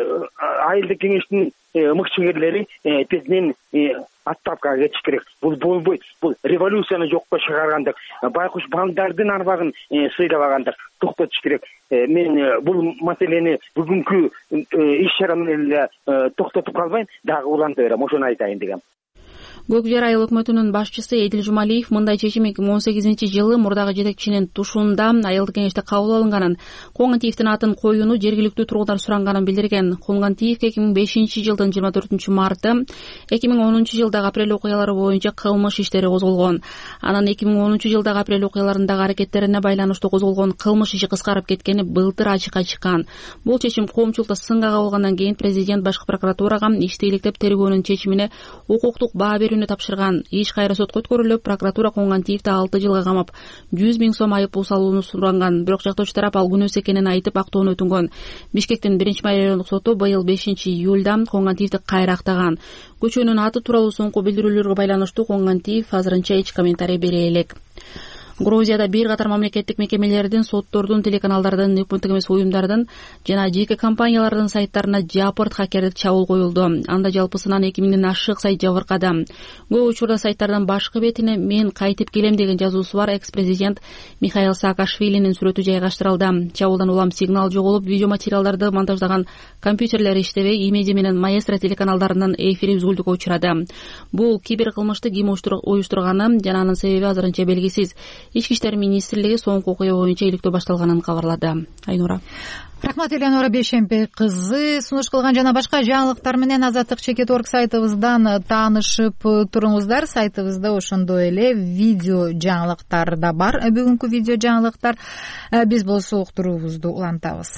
айылдык кеңештин мыкчыгерлери тезинен отставкага кетиш керек. Бул болбойт. Бул революцияны жокко чыгаргандык, байкуш балдардын арбагын сыйлабагандык, токтотуш керек. Мен бул маселени бүгүнкү иш чара менен эле токтотуп калбайм, дагы уланта берем, ошону айтайын дегем. Көк жер айыл өкмөтүнүн башчысы Эдил Жумалиев мындай чечим 2018-жылы мурдагы жетекчинин тушунда айылдык кеңеште кабыл алынганын, Коңгантиевдин атын коюуну жергиликтүү тургундар суранганын билдирген. Коңгантиев 2005-жылдын 24-марты 2010-жылдагы апрель окуялары боюнча кылмыш иштери козголгон. Анан 2010-жылдагы апрель окуяларындагы аракеттерине байланыштуу козголгон кылмыш иши кыскарып кеткени былтыр ачыкка чыккан. Бул чечим коомчулукта сынга кабылгандан кийин президент башкы прокуратурага ишти иликтеп тергөөнүн чечимине укуктук баа берүүнү тапшырган. Иш кайра сотко өткөрүлүп, прокуратура Коңгантиевди 6 жылга камап 100 000 сом айыппул салууну суранган. Бирок жактоочу тарап ал күнөөсү экенин айтып актоону өтүнгөн. Бишкектин 1-майрайлык соту быйыл 5-июлда Коңгантиевди кайра актаган. Көчөнүн аты тууралуу соңку билдирүүлөргө байланыштуу Коңгантиев азырынча эч комментарий бере элек. Грузияда бир катар мамлекеттик мекемелердин, соттордун, телеканалдардын, өкмөттүк эмес уюмдардын жана жеке компаниялардын сайттарына жапырт хакерлик чабуул коюлду. Анда жалпысынан 2000ден ашык сайт жабыркады. Көп учурда сайттардын башкы бетине "Мен кайтып келем" деген жазуусу бар экс-президент Михаил Саакашвилинин сүрөтү жайгаштырылды. Чабуулдан улам сигнал жоголуп, видео материалдарды монтаждаган компьютерлер иштебей, Имеди менен Маэстро телеканалдарынын эфири үзгүлтүккө учурады. Бул киберкылмышты ким уюштурганы жана анын себеби азырынча белгисиз. Ички иштер министрлиги соңку окуя боюнча иликтөө башталганын кабарлады. Айнура. Рахмат, Элеонора Бейшембек кызы. Сунуш кылган жана башка жаңылыктар менен Азаттык.org сайтыбыздан таанышып туруңуздар. Сайтыбызда ошондой эле видео жаңылыктар да бар. Бүгүнкү видео жаңылыктар. Биз болсо уктуруубузду улантабыз.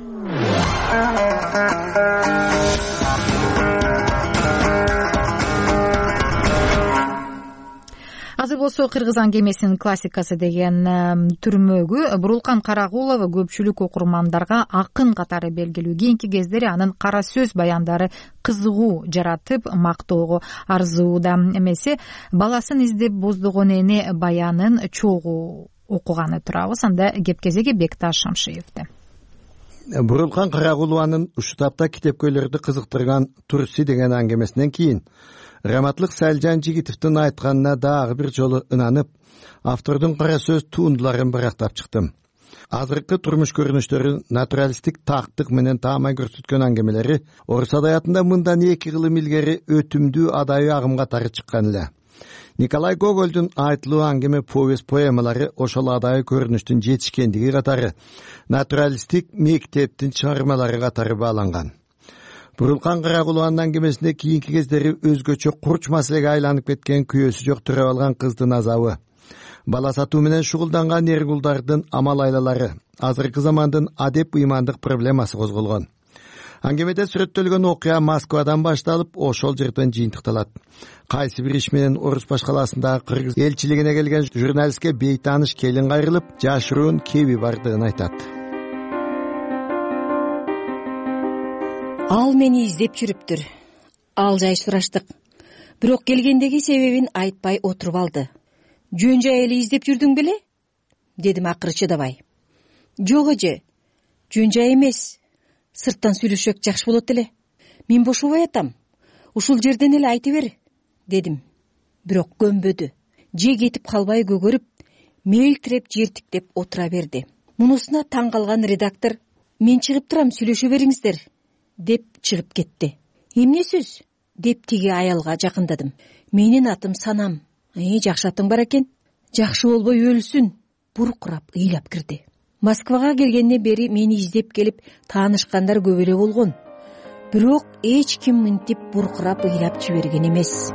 Азыр болсо Кыргызстан кемесинин классикасы деген түрмөгү Бурулкан Карагулова көпчүлүк окурмандарга акын катары белгилүү. Кийинки кездери анын кара сөз баяндары кызыгуу жаратып, мактоого арзууда. Эмесе баласын издеп боздогон эне баянын чогуу окуганы турабыз. Анда кеп кезеги Бекташ Шамшиевде. Бурулкан Карагулованын ушул тапта китепкөйлөрдү кызыктырган Турси деген аңгемесинен кийин Раматлык Сайлжан Жигитовдун айтканына дагы бир жолу ынанып, автордун кара сөз туундуларын барактап чыктым. Азыркы турмуш көрүнүштөрүн натуралисттик тактык менен таамай көрсөткөн аңгемелери орус адабиятында мындан 2 кылым илгери өтүмдүү адайы агым катары чыккан эле. Николай Гогольдун айтылуу аңгеме повесть поэмалары ошол адайы көрүнүштүн жетишкендиги катары натуралисттик мектептин чыгармалары катары бааланган. Бурулкан Карагулованын аңгемесинде кийинки кездери өзгөчө курч маселеге айланып кеткен күйөөсү жок төрөп алган кыздын азабы, бала сатуу менен шугулданган эргулдардын амал айлалары, азыркы замандын адеп ыймандык проблемасы козголгон. Аңгемеде сүрөттөлгөн окуя Москвадан башталып, ошол жерден жыйынтыкталат. Кайсы бир иш менен Орус башкаласындагы кыргыз элчилигине келген журналистке бейтааныш келин кайрылып, жашыруун кеби бардыгын айтат. Ал мени издеп жүрүптүр. Ал жай сураштык. Бирок келгендеги себебин айтпай отуруп алды. Жөн жай эле издеп жүрдүң беле? Дедим акыры чыдабай. Жок эже, жөн жай эмес. Сырттан сүйлөшсөк жакшы болот эле. Мен бошобой атам. Ушул жерден эле айта бер, дедим. Бирок көнбөдү. Же кетип калбай көгөрүп, мелтиреп жертиктеп отура берди. Мунусуна таң калган редактор: "Мен чыгып турам, сүйлөшө бериңиздер", деп чыгып кетти. "Эмне сөз?" деп тиги аялга жакындадым. "Менин атым Санам. Жакшы бар экен. Жакшы болбой өлсүн. Буркурап ыйлап кирди. Москвага келгенден бери мени издеп келип таанышкандар көп эле болгон. Бирок эч ким мынтип буркурап ыйлап жиберген эмес.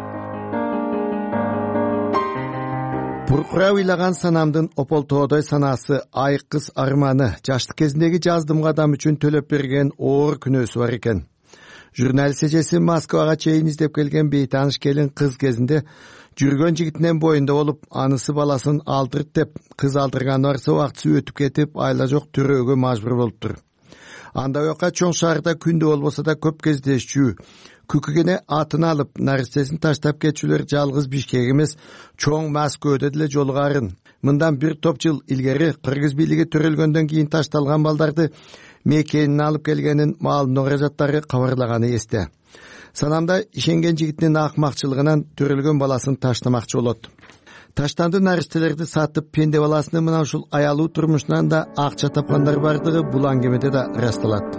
Буркурап ыйлаган санамдын ополтоодой санасы, айык кыз арманы жаштык кезиндеги жаздымгы адам үчүн төлөп берген оор күнөөсү бар экен. Журналист эжеси Москвага чейин издеп келген бейтааныш келин кыз кезинде жүргөн жигитинен боюнда болуп, анысы баласын алдырт деп, кыз алдырганы барса убактысы өтүп кетип, айла жок төрөөгө мажбур болуптур. Анда уякка чоң шаарда күндө болбосо да көп кездешчү, күкүгене атын алып, наристесин таштап кетчүлөр жалгыз Бишкек эмес, чоң Москвада деле жолугарын. Мындан бир топ жыл илгери кыргыз бийлиги төрөлгөндөн кийин ташталган балдарды мекенин алып келгенин маалымдоо каражаттары кабарлаганы эсте. Санамда ишенген жигитинин акмакчылыгынан төрөлгөн баласын таштамакчы болот. Таштанды наристелерди сатып, пенде баласынын мына ушул аялуу турмушунан да акча тапкандар бардыгы бул аңгемеде да ырасталат.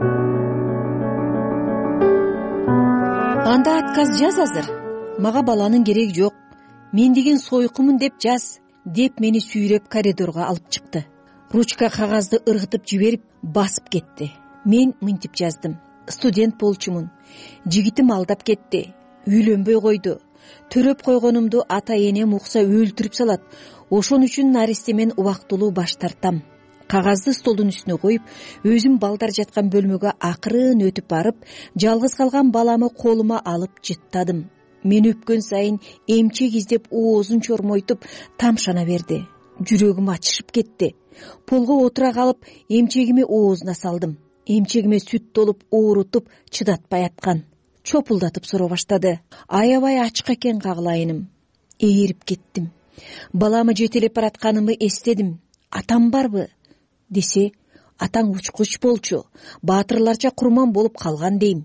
Анда отказ жаз азыр. Мага баланын кереги жок. Мен деген сойкумун деп жаз, деп мени сүйрөп коридорго алып чыкты. Ручка кагазды ыргытып жиберип, басып кетти. Мен мынтип жаздым. Студент болчумун. Жигитим алдап кетти. Үйлөнбөй койду. Төрөп койгонумду ата-энем укса өлтүрүп салат. Ошон үчүн наристемен убактылуу баш тартам. Кагазды столдун үстүнө коюп, өзүм балдар жаткан бөлмөгө акырын өтүп барып, жалгыз калган баламы колума алып жыттадым. Мен өпкөн сайын эмчек издеп оозун чормойтуп тамшана берди. Жүрөгүм ачышып кетти. Полго отура калып, эмчегими оозуна салдым. Эмчегиме сүт толуп, оорутуп, чыдатпай аткан. Чопулдатып суроо баштады. Аябай ачык экен кагылайыным. Ээрип кеттим. Баламы жетелеп баратканымы эстедим. Атам барбы? Десе, атаң учкуч болчу, баатырларча курман болуп калган дейм.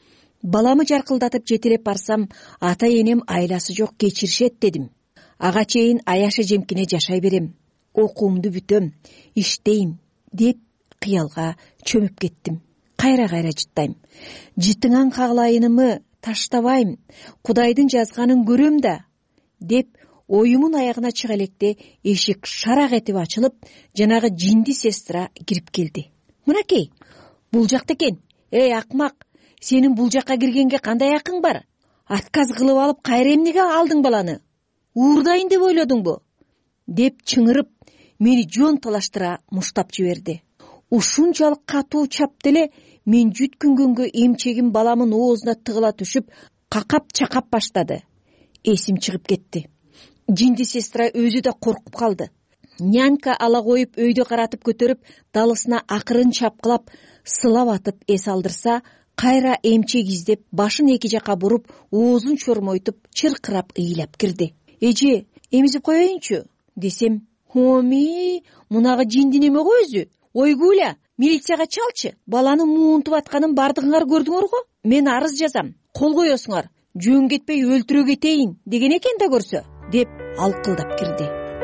Баламы жаркылдатып жетелеп барсам, ата-энем айласы жок кечиришет дедим. Ага чейин аяш эжемкине жашай берем. Окуумду бүтөм, иштейм, деп кыялга чөмүп кеттим. Кайра жыттайм. Жытыңан кагылайынымы таштабайм, Кудайдын жазганын көрөм да, деп оюмун аягына чыга электе эшик шарак этип ачылып, жанагы жинди сестра кирип келди. Мынакей, бул жакта экен. Эй акмак, сенин бул жакка киргенге кандай акың бар? Отказ кылып алып кайра эмнеге алдың баланы? Уурдайын деп ойлодуңбу? Деп чыңырып, мени жон талаштыра муштап жиберди. Ушунчалык катуу чапты эле мен жүткүнгөнгө эмчегим баламын оозуна тыгыла түшүп, какап-чакап баштады. Эсим чыгып кетти. Жинди сестра өзү да коркуп калды. Нянка ала коюп өйдө каратып көтөрүп, далысына акырын чапкылап, сылап атып эс алдырса, кайра эмчек издеп, башын эки жака буруп, оозун чормойтуп, чыркырап ыйлап кирди. Эже, эмизип коеюнчу десем, хоми, мунагы жиндин эме го өзү. Ойгуля, милицияга чалчы. Баланы муунтуп атканын бардыгыңар көрдүңөр го? Мен арыз жазам. Кол коесуңар. Жөн кетпей өлтүрө кетейин деген экен да көрсө, деп алкылдап кирди.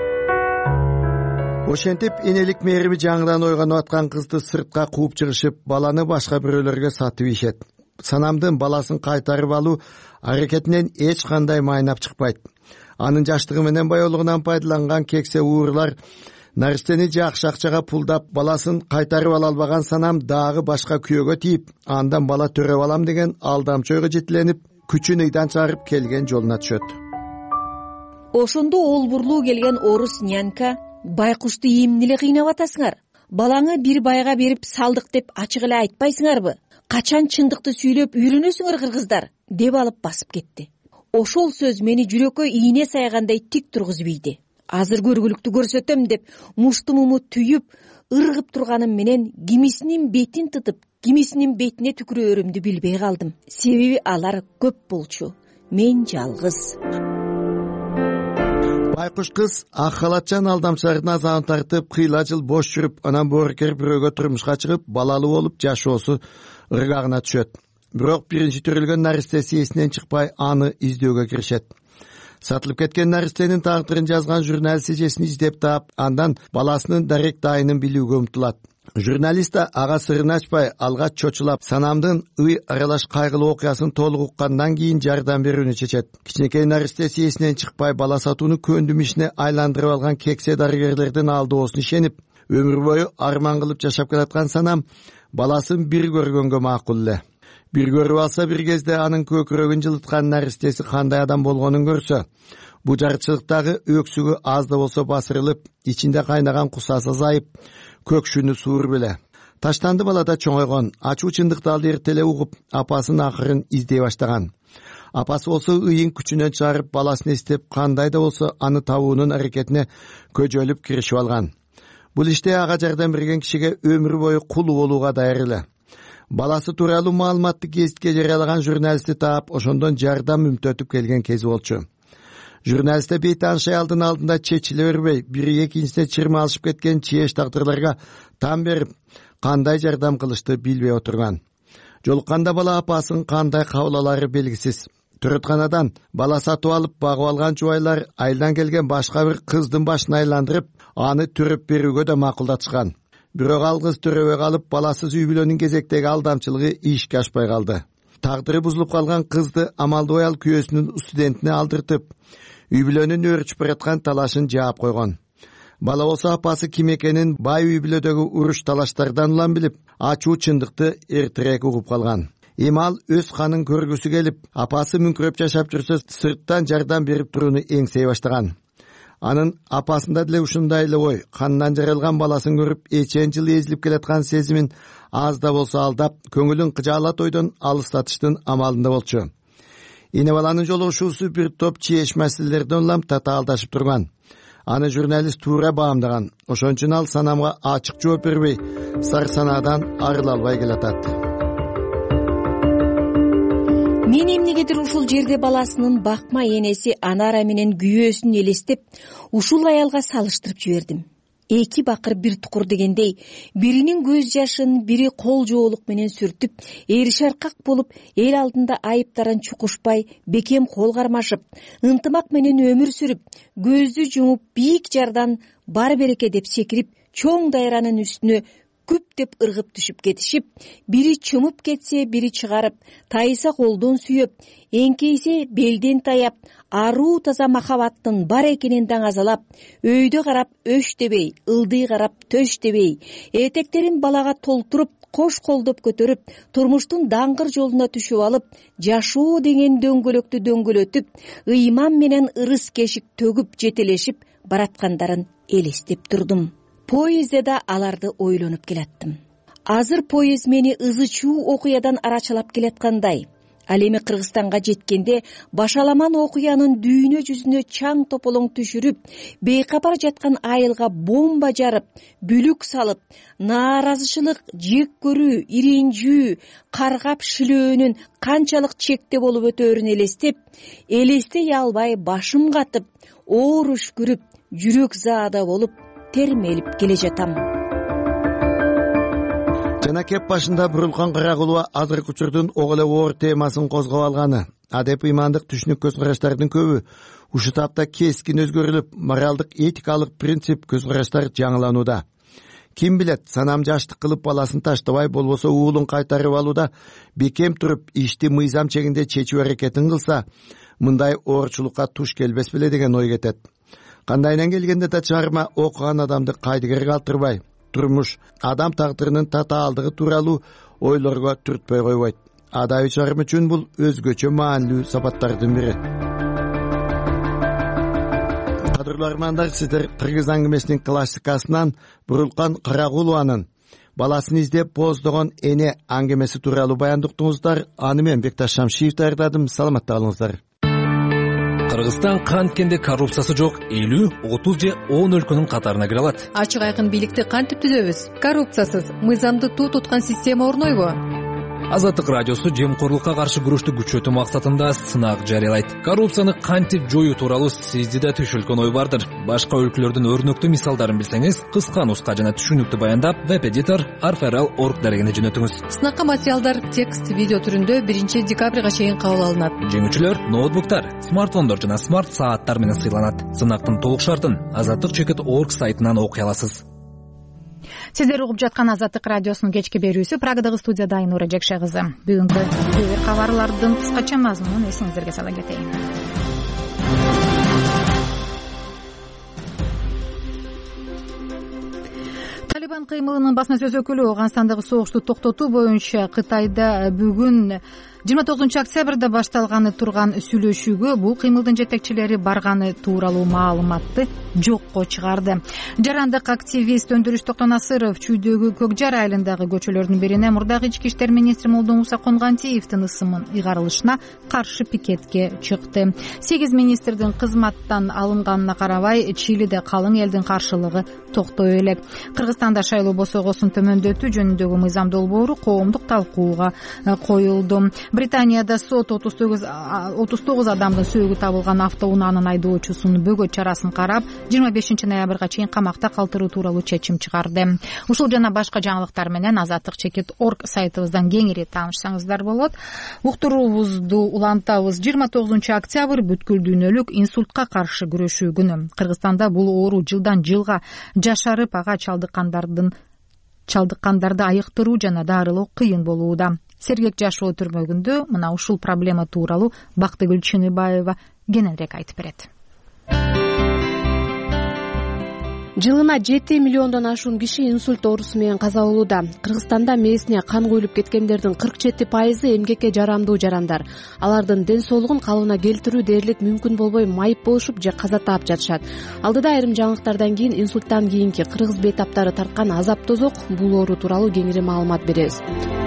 Ошентип энелик мээрими жаңыдан ойгонуп аткан кызды сыртка кууп чыгышып, баланы башка бирөөлөргө сатып ийишет. Санамдын баласын кайтарып алуу аракетинен эч кандай майнап чыкпайт. Анын жаштыгы менен баяулугунан пайдаланган кексе уурлар наристени жакшы акчага пулдап, баласын кайтарып ала албаган санам дагы башка күйөөгө тийип, андан бала төрөп алам деген алдамчы ойго жетиленип, күчүн ыйдан чыгарып келген жолуна түшөт. Ошондо олбурлуу келген орус нянка, байкушту эмне эле кыйнап атасыңар? Балаңы бир байга берип салдык деп ачык эле айтпайсыңарбы? Качан чындыкты сүйлөп үйрөнөсүңөр кыргыздар? Деп алып басып кетти. Ошол сөз мени жүрөккө ийне сайгандай тик тургузуп ийди. Азыр көргүлүктү көрсөтөм деп муштумуму түйүп, ыргып турганым менен кимисинин бетин тытып, кимисинин бетине түкүрөөрүмдү билбей калдым. Себеби алар көп болчу. Мен жалгыз. Байкуш кыз ак халатчан алдамчылардын азабын тартып, кыйла жыл бош жүрүп, анан боорукер бирөөгө турмушка чыгып, балалуу болуп жашоосу ыргагына түшөт. Бирок биринчи төрөлгөн наристеси эсинен чыкпай, аны издөөгө киришет. Сатылып кеткен наристенин тагдырын жазган журналист эжесин издеп таап, андан баласынын дарек дайынын билүүгө умтулат. Журналист ага сырын ачпай, алгач чочулап, санамдын ый аралаш кайгылуу окуясын толук уккандан кийин жардам берүүнү чечет. Кичинекей наристеси эсинен чыкпай, бала сатууну көндүм ишине айландырып алган кексе дарыгерлердин алдоосуна ишенип, өмүр бою арман кылып жашап келаткан санам баласын бир көргөнгө макул эле. Бир көрүп алса, бир кезде анын көкүрөгүн жылыткан наристеси кандай адам болгонун көрсө, бу жарчылыктагы өксүгү аз да болсо басырылып, ичинде кайнаган кусасы азайып, көкшүнү суур беле. Таштанды балада чоңойгон, ачуу чындыкты ал эртеле угуп, апасын акырын издей баштаган. Апасы болсо ыйын күчүнөн чыгарып, баласын эстеп, кандай да болсо аны табуунун аракетине көжөлүп киришип алган. Бул иште ага жардам берген кишиге өмүр бою кул болууга даяр эле. Баласы тууралуу маалыматты гезитке жарыялаган журналистти таап, ошондон жардам үмүттөтүп келген кези болчу. Журналистте бейтанышай алдында чечиле бербей, бири экинчисине чырма алышып кеткен чиеш тагдырларга там берип, кандай жардам кылышты билбей отурган. Жолукканда бала апасын кандай кабыл алары белгисиз. Төрөтканадан бала сатып алып багып алган жубайлар айылдан келген башка бир кыздын башын айландырып, аны төрөп берүүгө да макулдатышкан. Бирок ал кыз төрөбөй калып, баласыз үй бүлөнүн кезектеги алдамчылыгы ишке ашпай калды. Тагдыры бузулуп калган кызды амалдуу аял күйөөсүнүн студентине алдыртып, үй бүлөнүн өрчүп бараткан талашын жаап койгон. Бала болсо апасы ким экенин бай үй бүлөдөгү уруш талаштардан улам билип, ачуу чындыкты эртерээк угуп калган. Эми ал өз канын көргүсү келип, апасы мүңкүрөп жашап жүрсө, сырттан жардам берип турууну эңсей баштаган. Анын апасында деле ушундай эле ой, кандан жаралган баласын көрүп, эчен жылы эзилип келаткан сезимин аз да болсо алдап, көңүлүн кыжаалат ойдон алыстатыштын амалында болчу. Эне баланын жолугушуусу бир топ чиеш маселелерден улам татаалдашып турган. Аны журналист туура баамдаган. Ошон үчүн ал санамга ачык жооп бербей, сар санаадан арыла албай келатат. Мен эмнегедир ушул жерде баласынын бакма энеси Анара менен күйөөсүн элестеп, ушул аялга салыштырып жибердим. Эки бакыр бир тукур дегендей, биринин көз жашын, бири кол жоолук менен сүртүп, эришаркак болуп, эл алдында айыптарын чукушпай, бекем кол кармашып, ынтымак менен өмүр сүрүп, көздү жумуп, бийик жардан бар береке деп секирип, чоң дайранын үстүнө күп деп ыргып түшүп кетишип, бири чымып кетсе, бири чыгарып, тайса колдон сүйөп, эңкейсе белден таяп, аруу таза махабаттын бар экенин даңазалап, өйдө карап өш дебей, ылдый карап төш дебей, этектерин балага толтуруп, кош колдоп көтөрүп, турмуштун даңгыр жолуна түшүп алып, жашоо деген дөңгөлөктү дөңгөлөтүп, ыйман менен ырыс кешик төгүп жетелешип бараткандарын элестеп турдум. Поездде да аларды ойлонуп келаттым. Азыр поезд мени ызы чуу окуядан арачалап келаткандай. Ал эми Кыргызстанга жеткенде башаламан окуянын дүйнө жүзүнө чаң тополоң түшүрүп, бейкапар жаткан айылга бомба жарып, бүлүк салып, нааразычылык, жек көрүү, иринжүү, каргап шилөөнүн канчалык чекте болуп өтөөрүн элестей албай башым катып, оор үшкүрүп, жүрөк заада болуп термелип келе жатам. Жана кеп башында Бурулкан Карагулова азыркы учурдун ого эле оор темасын козгоп алганы. Адеп ыймандык түшүнүк көз караштардын көбү ушул тапта кескин өзгөрүлүп, моралдык этикалык принцип көз караштар жаңыланууда. Ким билет, санам жаштык кылып баласын таштабай, болбосо уулун кайтарып алууда бекем туруп, ишти мыйзам чегинде чечүү аракетин кылса, мындай оорчулукка туш келбес беле деген ой кетет. Кандайынан келгенде да чыгарма окуган адамды кайдыгер калтырбай, турмуш, адам тагдырынын татаалдыгы тууралуу ойлорго түртпөй койбойт. Адабий чыгарма үчүн бул өзгөчө маанилүү сапаттардын бири. Кадырлуу армандар, сиздер Кыргыз аңгемесинин классикасынан Бурулкан Карагулованын баласын издеп бооздогон эне аңгемеси тууралуу баяндыктыңыздар. Аны мен Бекташ Шамшиев даярдадым. Саламатта калыңыздар. Кыргызстан канткенде коррупциясы жок 50, 30 же 10 өлкөнүн катарына кире алат. Ачык айкын бийликти кантип түзөбүз? Коррупциясыз мыйзамды туу туткан система орнойбу? Азаттык радиосу жемкорлукка каршы күрөштү күчөтүү максатында сынак жарыялайт. Коррупцияны кантип жоюу тууралуу сизде да түшүлгөн ой бардыр. Башка өлкөлөрдүн өрнөктүү мисалдарын билсеңиз, кыска нуска жана түшүнүктүү баяндап, веб-эдитор arferal.org дарегине жөнөтүңүз. Сынакка материалдар текст, видео түрүндө 1 декабрга чейин кабыл алынат. Жеңүүчүлөр ноутбуктар, смартфондор жана смарт сааттар менен сыйланат. Сынактын толук шартын Азаттык.org сайтынан окуй аласыз. Сиздер угуп жаткан Азаттык радиосунун кечки берүүсү. Прагадагы студияда Айнура Жекше кызы. Бүгүнкү кабарлардын кыскача мазмунун эсиңиздерге сала кетейин. Талибан кыймылынын басма сөз өкүлү Афганстандагы согушту токтотуу боюнча Кытайда бүгүн 29 октябрда башталганы турган сүйлөшүүгө бул кыймылдын жетекчилери барганы тууралуу маалыматты жокко чыгарды. Жарандык активист Өндүрүш Токтонасыров Чүйдөгү Көк Жар айылындагы көчөлөрдүн бирине мурдагы ички иштер министри Молдомуса Конгантиевдин ысымын ыйгарылышына каршы пикетке чыкты. 8 министрдин кызматтан алынганына карабай, Чилиде калың элдин каршылыгы токтой элек. Кыргызстанда шайлоо босогосун төмөндөтүү жөнүндөгү мыйзам долбоору коомдук талкууга коюлду. Британияда сот 39 адамдын сөөгү табылган автоунаанын айдоочусунун бөгөт чарасын карап, 25 ноябрга чейин камакта калтыруу тууралуу чечим чыгарды. Ушул жана башка жаңылыктар менен azatlyk.org сайтыбыздан кеңири таанышсаңыздар болот. Уктуруубузду улантабыз. 29 октябрь бүткүл дүйнөлүк инсультка каршы күрөшүү күнү. Кыргызстанда бул оору жылдан жылга жашарып, ага чалдыккандарды айыктыруу жана дарылоо кыйын болууда. Сергек жашоо түрмөгүндө мына ушул проблема тууралуу Бактыгүл Чыныбаева кененирээк айтып берет. Жылына 7 миллиондон ашуун киши инсульт оорусу менен каза болууда. Кыргызстанда мээсине кан куюлуп кеткендердин 47% эмгекке жарамдуу жарандар. Алардын ден соолугун калыбына келтирүү дээрлик мүмкүн болбой майып болушуп же каза таап жатышат. Алдыда айрым жаңылыктардан кийин инсульттан кийинки кыргыз бейтаптары тарткан азап тозок, бул оору тууралуу кеңири маалымат беребиз.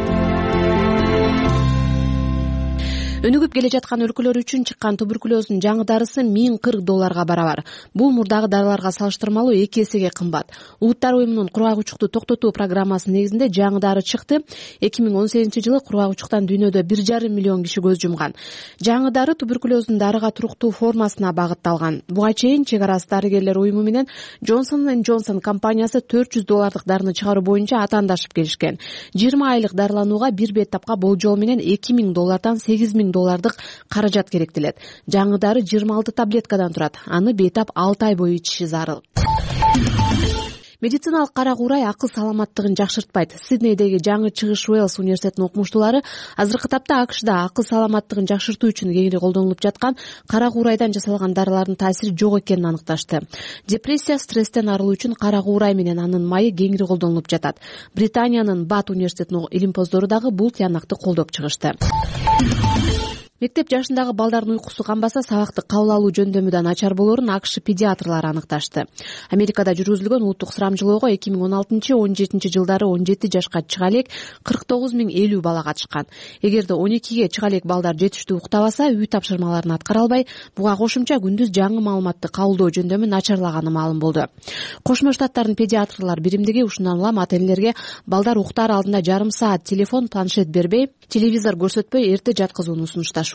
Өнүгүп келе жаткан өлкөлөр үчүн чыккан туберкулездин жаңы дарысы $1040 барабар. Бул мурдагы дарыларга салыштырмалуу 2 эсеге кымбат. Улуттар уюмунун кургак-учукту токтотуу программасынын негизинде жаңы дары чыкты. 2018-жылы кургак-учуктан дүйнөдө 1,5 миллион киши көз жумган. Жаңы дары туберкулездин дарыга туруктуу формасына багытталган. Буга чейин Чек арасы дарыгерлер уюму менен Johnson & Johnson компаниясы $400 дарыны чыгаруу боюнча атаандашып келишкен. 20 айлык дарыланууга бир бейтапка болжол менен $2,000 $8,000 каражат керектелет. Жаңы дары 26 таблеткадан турат. Аны бейтап 6 ай бою ичиши зарыл. Медициналык кара куурай акыл саламаттыгын жакшыртпайт. Сиднейдеги жаңы чыгыш Уэльс университетинин окумуштуулары азыркы тапта АКШда акыл саламаттыгын жакшыртуу үчүн кеңири колдонулуп жаткан кара куурайдан жасалган дарылардын таасири жок экенин аныкташты. Депрессия, стресстен арылуу үчүн кара куурай менен анын майы кеңири колдонулуп жатат. Британиянын Бат университетинин илимпоздору дагы бул тыянакты колдоп чыгышты. Мектеп жашындагы балдардын уйкусу канбаса, сабакты кабыл алуу жөндөмү начар болоорун АКШ педиатрлары аныкташты. Америкада жүргүзүлгөн улуттук сурамжылоого 2016-17 жылдары 17 жашка чыга элек 49,050 бала катышкан. Эгерде 12ге чыга элек балдар жетиштүү уктабаса, үй тапшырмаларын аткара албай, буга кошумча күндүз жаңы маалыматты кабылдоо жөндөмү начарлаганы маалым болду. Кошмо Штаттардын педиатрлар биримдиги ушундан улам ата-энелерге балдар уктаар алдында жарым саат телефон, планшет бербей, телевизор көрсөтпөй эрте жаткызууну сунушташты.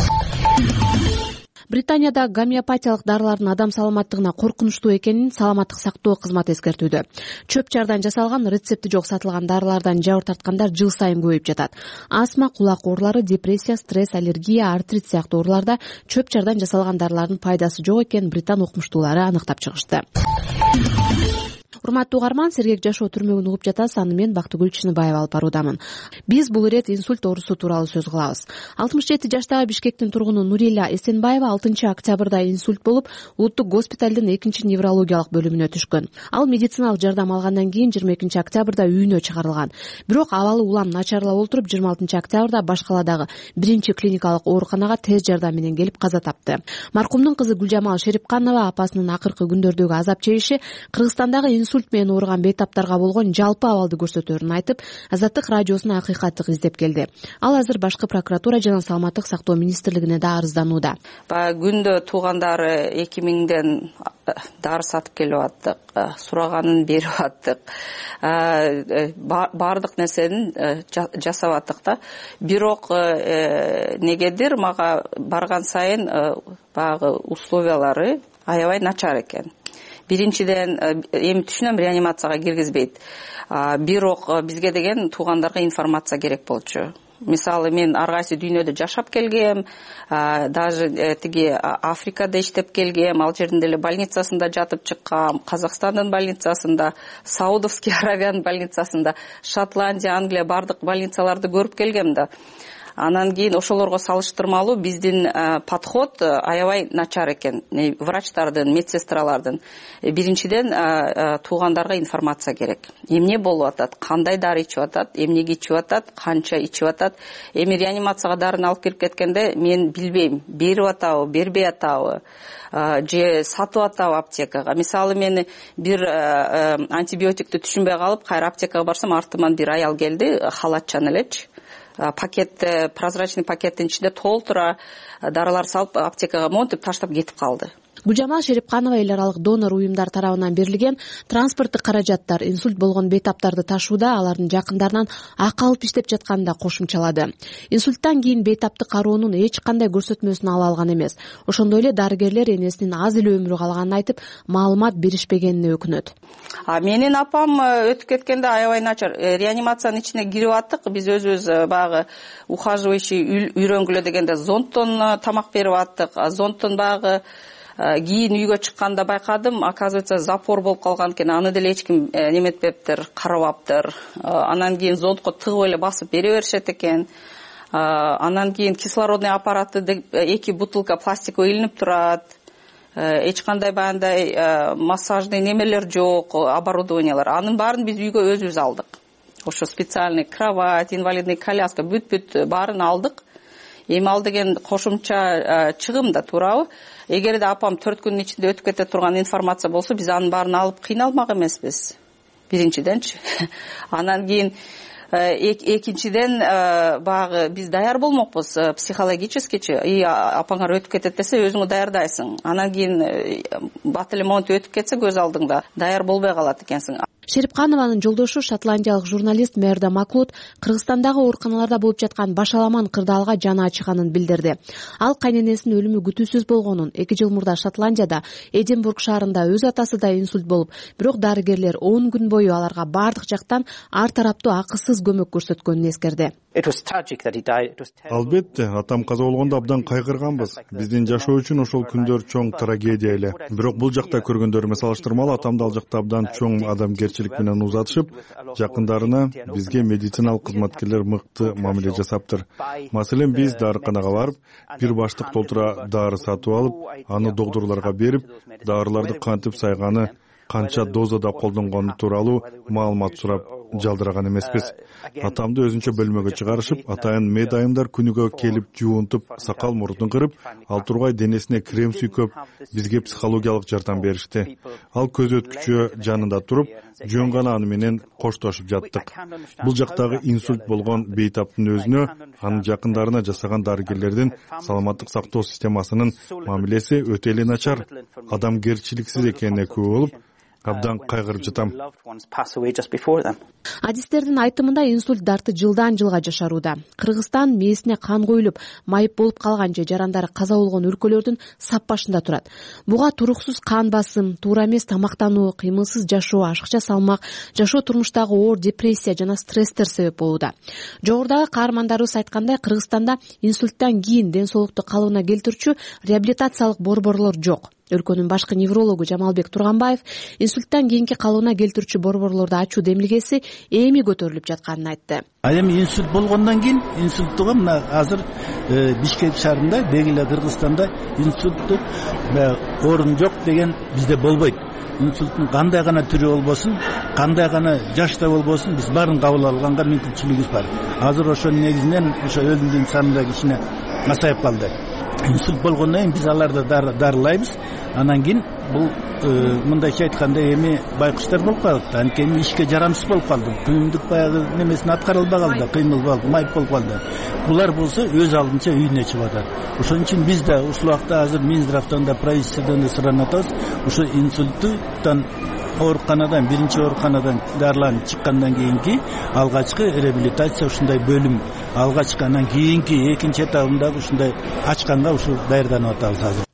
Британияда гомеопатиялык дарылардын адам саламаттыгына коркунучтуу экенин саламаттык сактоо кызматы эскертүүдө. Чөп чардан жасалган, рецепти жок сатылган дарылардан жабыр тарткандар жыл сайын көбөйүп жатат. Астма, кулак оорулары, депрессия, стресс, аллергия, артрит сыяктуу ооруларда чөп чардан жасалган дарылардын пайдасы жок экенин британ окумуштуулары аныктап чыгышты. Урматтуу угарман, сергек жашоо түрмөгүн угуп жатасыз. Аны мен Бактыгүл Чыныбаева алып баруудамын. Биз бул ирет инсульт оорусу тууралуу сөз кылабыз. 67 жаштагы Бишкектин тургуну Нурила Эсенбаева 6 октябрда инсульт болуп, улуттук госпиталдын 2 неврологиялык бөлүмүнө түшкөн. Ал медициналык жардам алгандан кийин 22 октябрда үйүнө чыгарылган. Бирок абалы улам начарлап олтуруп 26 октябрда Башкаладагы 1 клиникалык ооруканага тез жардам менен келип каза тапты. Маркумдун кызы Гүлжамал Шерипканова апасынын акыркы күндөрдөгү азап чегиши Кыргызстандагы инсульт менен ооруган бейтаптарга болгон жалпы абалды көрсөтөөрүн айтып, Азаттык радиосуна акыйкаттык издеп келди. Ал азыр башкы прокуратура жана саламаттык сактоо министрлигине да арызданууда. Күндө туугандары 2000ден дары сатып келип аттык, сураганын берип аттык. Бардык нерсени жасап аттык да. Бирок негедир мага барган сайын баягы условиялары аябай начар экен. Биринчиден эми түшүнөм, реанимацияга киргизбейт. Бирок бизге деген туугандарга информация керек болчу. мисалы мен ар кайсы дүйнөдө жашап келгем, даже тиги Африкада иштеп келгем, ал жердин деле больницасында жатып чыккам, Казакстандын больницасында, Саудовский Аравиянын больницасында, Шотландия, Англия бардык больницаларды көрүп келгем да. Анан кийин ошолорго салыштырмалуу биздин подход аябай начар экен. Врачтардын, медсестралардын. Биринчиден туугандарга информация керек. Эмне болуп атат, кандай дары ичип атат, эмнеге ичип атат, канча ичип атат. Эми реанимацияга дарыны алып кирип кеткенде мен билбейм, берип атабы, бербей атабы, же сатып атабы аптекага. Мисалы мен бир антибиотикти түшүнбөй калып, кайра аптекага барсам, артыман бир аял келди, халатчан элечи. Пакет, прозрачный пакеттин ичинде толтура дарылар салып аптекага монтип таштап кетип калды. Гүлжамал Шерипканова эл аралык донор уюмдар тарабынан берилген транспорттук каражаттар инсульт болгон бейтаптарды ташууда алардын жакындарынан акы алып иштеп жатканын да кошумчалады. Инсульттан кийин бейтапты кароонун эч кандай көрсөтмөсүн ала алган эмес. Ошондой эле дарыгерлер энесинин аз эле өмүрү калганын айтып, маалымат беришпегенине өкүнөт. Менин апам өтүп кеткенде аябай начар. Реанимациянын ичине кирип аттык. Биз өзүбүз багы ухаживающий үйрөнгүлө дегенде зонттон тамак берип аттык. Зонттон багы кийин үйгө чыкканда байкадым, оказывается, запор болуп калган экен. Аны деле эч ким неметпептир, карабаптыр. Анан кийин зонтко тыгып эле басып бере беришет экен. Анан кийин кислородный аппараты 2 бутылка пластиковый илинип турат. Эч кандай баягындай массажный немелер жок, оборудованиялар. Анын баарын биз үйгө өзүбүз алдык. Ошо специальный кровать, инвалидный коляска, бүт баарын алдык. Эми ал деген кошумча чыгым да, туурабы? Эгерде апам 4 күнүн ичинде өтүп кете турган информация болсо, биз анын баарын алып кыйналмак эмеспиз. Биринчиденчи. Анан кийин экинчиден багы биз даяр болмокпуз психологическичи. Апаңар өтүп кетет десе, өзүңө даярдайсың. Анан кийин батальмонт өтүп кетсе, көз алдыңда даяр болбой калат экенсиң. Шерипканованын жолдошу шотландиялык журналист Мерда Маклуд Кыргызстандагы ооруканаларда болуп жаткан башаламан кырдаалга жаны ачыганын билдирди. Ал кайненесинин өлүмү күтүүсүз болгонун, 2 жыл мурда Шотландияда Эдинбург шаарында өз атасы да инсульт болуп, бирок дарыгерлер 10 күн бою аларга бардык жактан ар тараптуу акысыз көмөк көрсөткөнүн эскерди. Албетте, атам каза болгондо абдан кайгырганбыз. Биздин жашоо үчүн ошол күндөр чоң трагедия эле. Бирок бул жакта көргөндөрүмө салыштырмалуу атамды ал жакта абдан чоң адамгерчилик менен узатышып, жакындарына, бизге медициналык кызматкерлер мыкты мамиле жасаптыр. Маселен, биз дарыканага барып, бир баштык толтура дары сатып алып, аны доктурларга берип, дарыларды кантип сайганы, канча дозада колдонгону тууралуу маалымат сурап жалдыраган эмеспиз. Атамды өзүнчө бөлмөгө чыгарышып, атайын медайымдар күнүгө келип жуунтуп, сакал мурдун кырып, ал тургай денесине крем сүйкөп, бизге психологиялык жардам беришти. Ал көз өткүчү жанында туруп, жөн гана аны менен коштошуп жаттык. Бул жактагы инсульт болгон бейтаптын өзүнө, анын жакындарына жасаган дарыгерлердин саламаттык сактоо системасынын мамилеси өтө эле начар, адамгерчиликсиз экенине күбө болуп, абдан кайгырып жатам. Адистердин айтымында инсульт дарты жылдан жылга жашарууда. Кыргызстан мээсине кан коюлуп, майып болуп калган же жарандары каза болгон өлкөлөрдүн сап башында турат. Буга туруксуз кан басым, туура эмес тамактануу, кыймылсыз жашоо, ашыкча салмак, жашоо турмуштагы оор депрессия жана стресстер себеп болууда. Жогорудагы каармандарыбыз айткандай, Кыргызстанда инсульттан кийин ден соолукту калыбына келтирүүчү реабилитациялык борборлор жок. Өлкөнүн башкы неврологу Жамалбек Турганбаев инсульттан кийинки калыбына келтирүүчү борборлорду ачуу демилгеси эми көтөрүлүп жатканын айтты. Эми инсульт болгондон кийин инсульттуга мына азыр Бишкек шаарында, деги эле Кыргызстанда инсульттук орун жок деген бизде болбойт. Инсульттун кандай гана түрү болбосун, кандай гана жашта болбосун, биз баарын кабыл алганга мүмкүнчүлүгүбүз бар. Азыр ошонун негизинен ошо өлүмдүн саны да кичине азайып калды. Инсульт болгондон кийин биз аларды дарылайбыз. Анан кийин бул мындайча айтканда эми байкуштар болуп калат. Анткени ишке жарамсыз болуп калды. Күйүмдүк баягы немесин аткара албай калды, кыймыл майып болуп калды. Булар болсо өз алдынча үйүнө чыгып атат. Ошон үчүн биз да ушул убакта азыр Минздравтан да правительстводон да суранып атабыз. Ушу инсульттан ооруканадан, биринчи ооруканадан дарыланып чыккандан кийинки алгачкы реабилитация ушундай бөлүм алгачкы, анан кийинки экинчи этабында ушундай ачканга ушу даярданып атабыз азыр.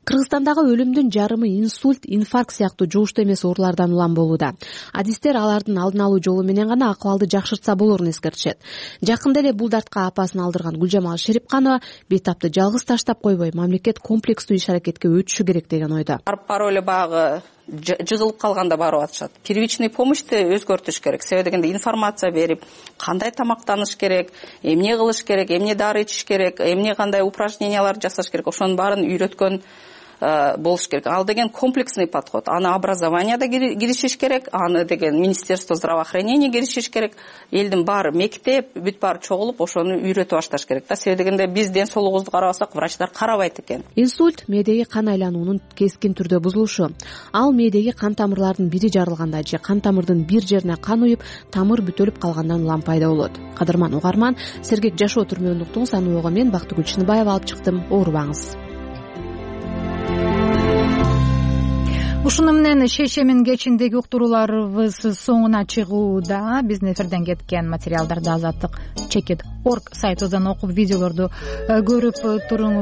Кыргызстандагы өлүмдүн жарымы инсульт, инфаркт сыяктуу жугуштуу эмес оорулардан улам болууда. Адистер алардын алдын алуу жолу менен гана акыбалды жакшыртса болорун эскертишет. Жакында эле бул дартка апасын алдырган Гүлжамал Шерипканова бейтапты жалгыз таштап койбой, мамлекет комплекстүү иш-аракетке өтүшү керек деген ойдо. Барып эле багы жыгылып калганда барып атышат. Первичный помощьты өзгөртүш керек. Себеби дегенде информация берип, кандай тамактаныш керек, эмне кылыш керек, эмне дары ичиш керек, эмне кандай упражнениялар жасаш керек, ошонун баарын үйрөткөн болуш керек. Ал деген комплексный подход. Аны образованияда киришиш керек, аны деген Министерство здравоохранения киришиш керек. Элдин баары мектеп, бүт баары чогулуп, ошону үйрөтүп башташ керек да. Себеби дегенде биз ден соолугубузду карабасак, врачтар карабайт экен. Инсульт мээдеги кан айлануунун кескин түрдө бузулушу. Ал мээдеги кан тамырларынын бири жарылганда же кан тамырдын бир жерине кан уюп, тамыр бүтөлүп калгандан улам пайда болот. Кадырман угарман, сергек жашоо түрмөгүн уктуңуз. Аны ого мен Бактыгүл Чыныбаева алып чыктым. Оорубаңыз. Ушуну менен шешемин кечиндеги уктурууларыбыз соңуна чыгууда. Биздин эфирден кеткен материалдарды Азаттык Чекит.org сайтыбыздан окуп, видеолорду көрүп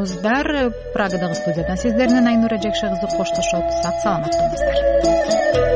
туруңуздар. Прагадагы студиядан сиздер менен Айнура Жакшы кызы коштошот. Сак саламат болуңуздар.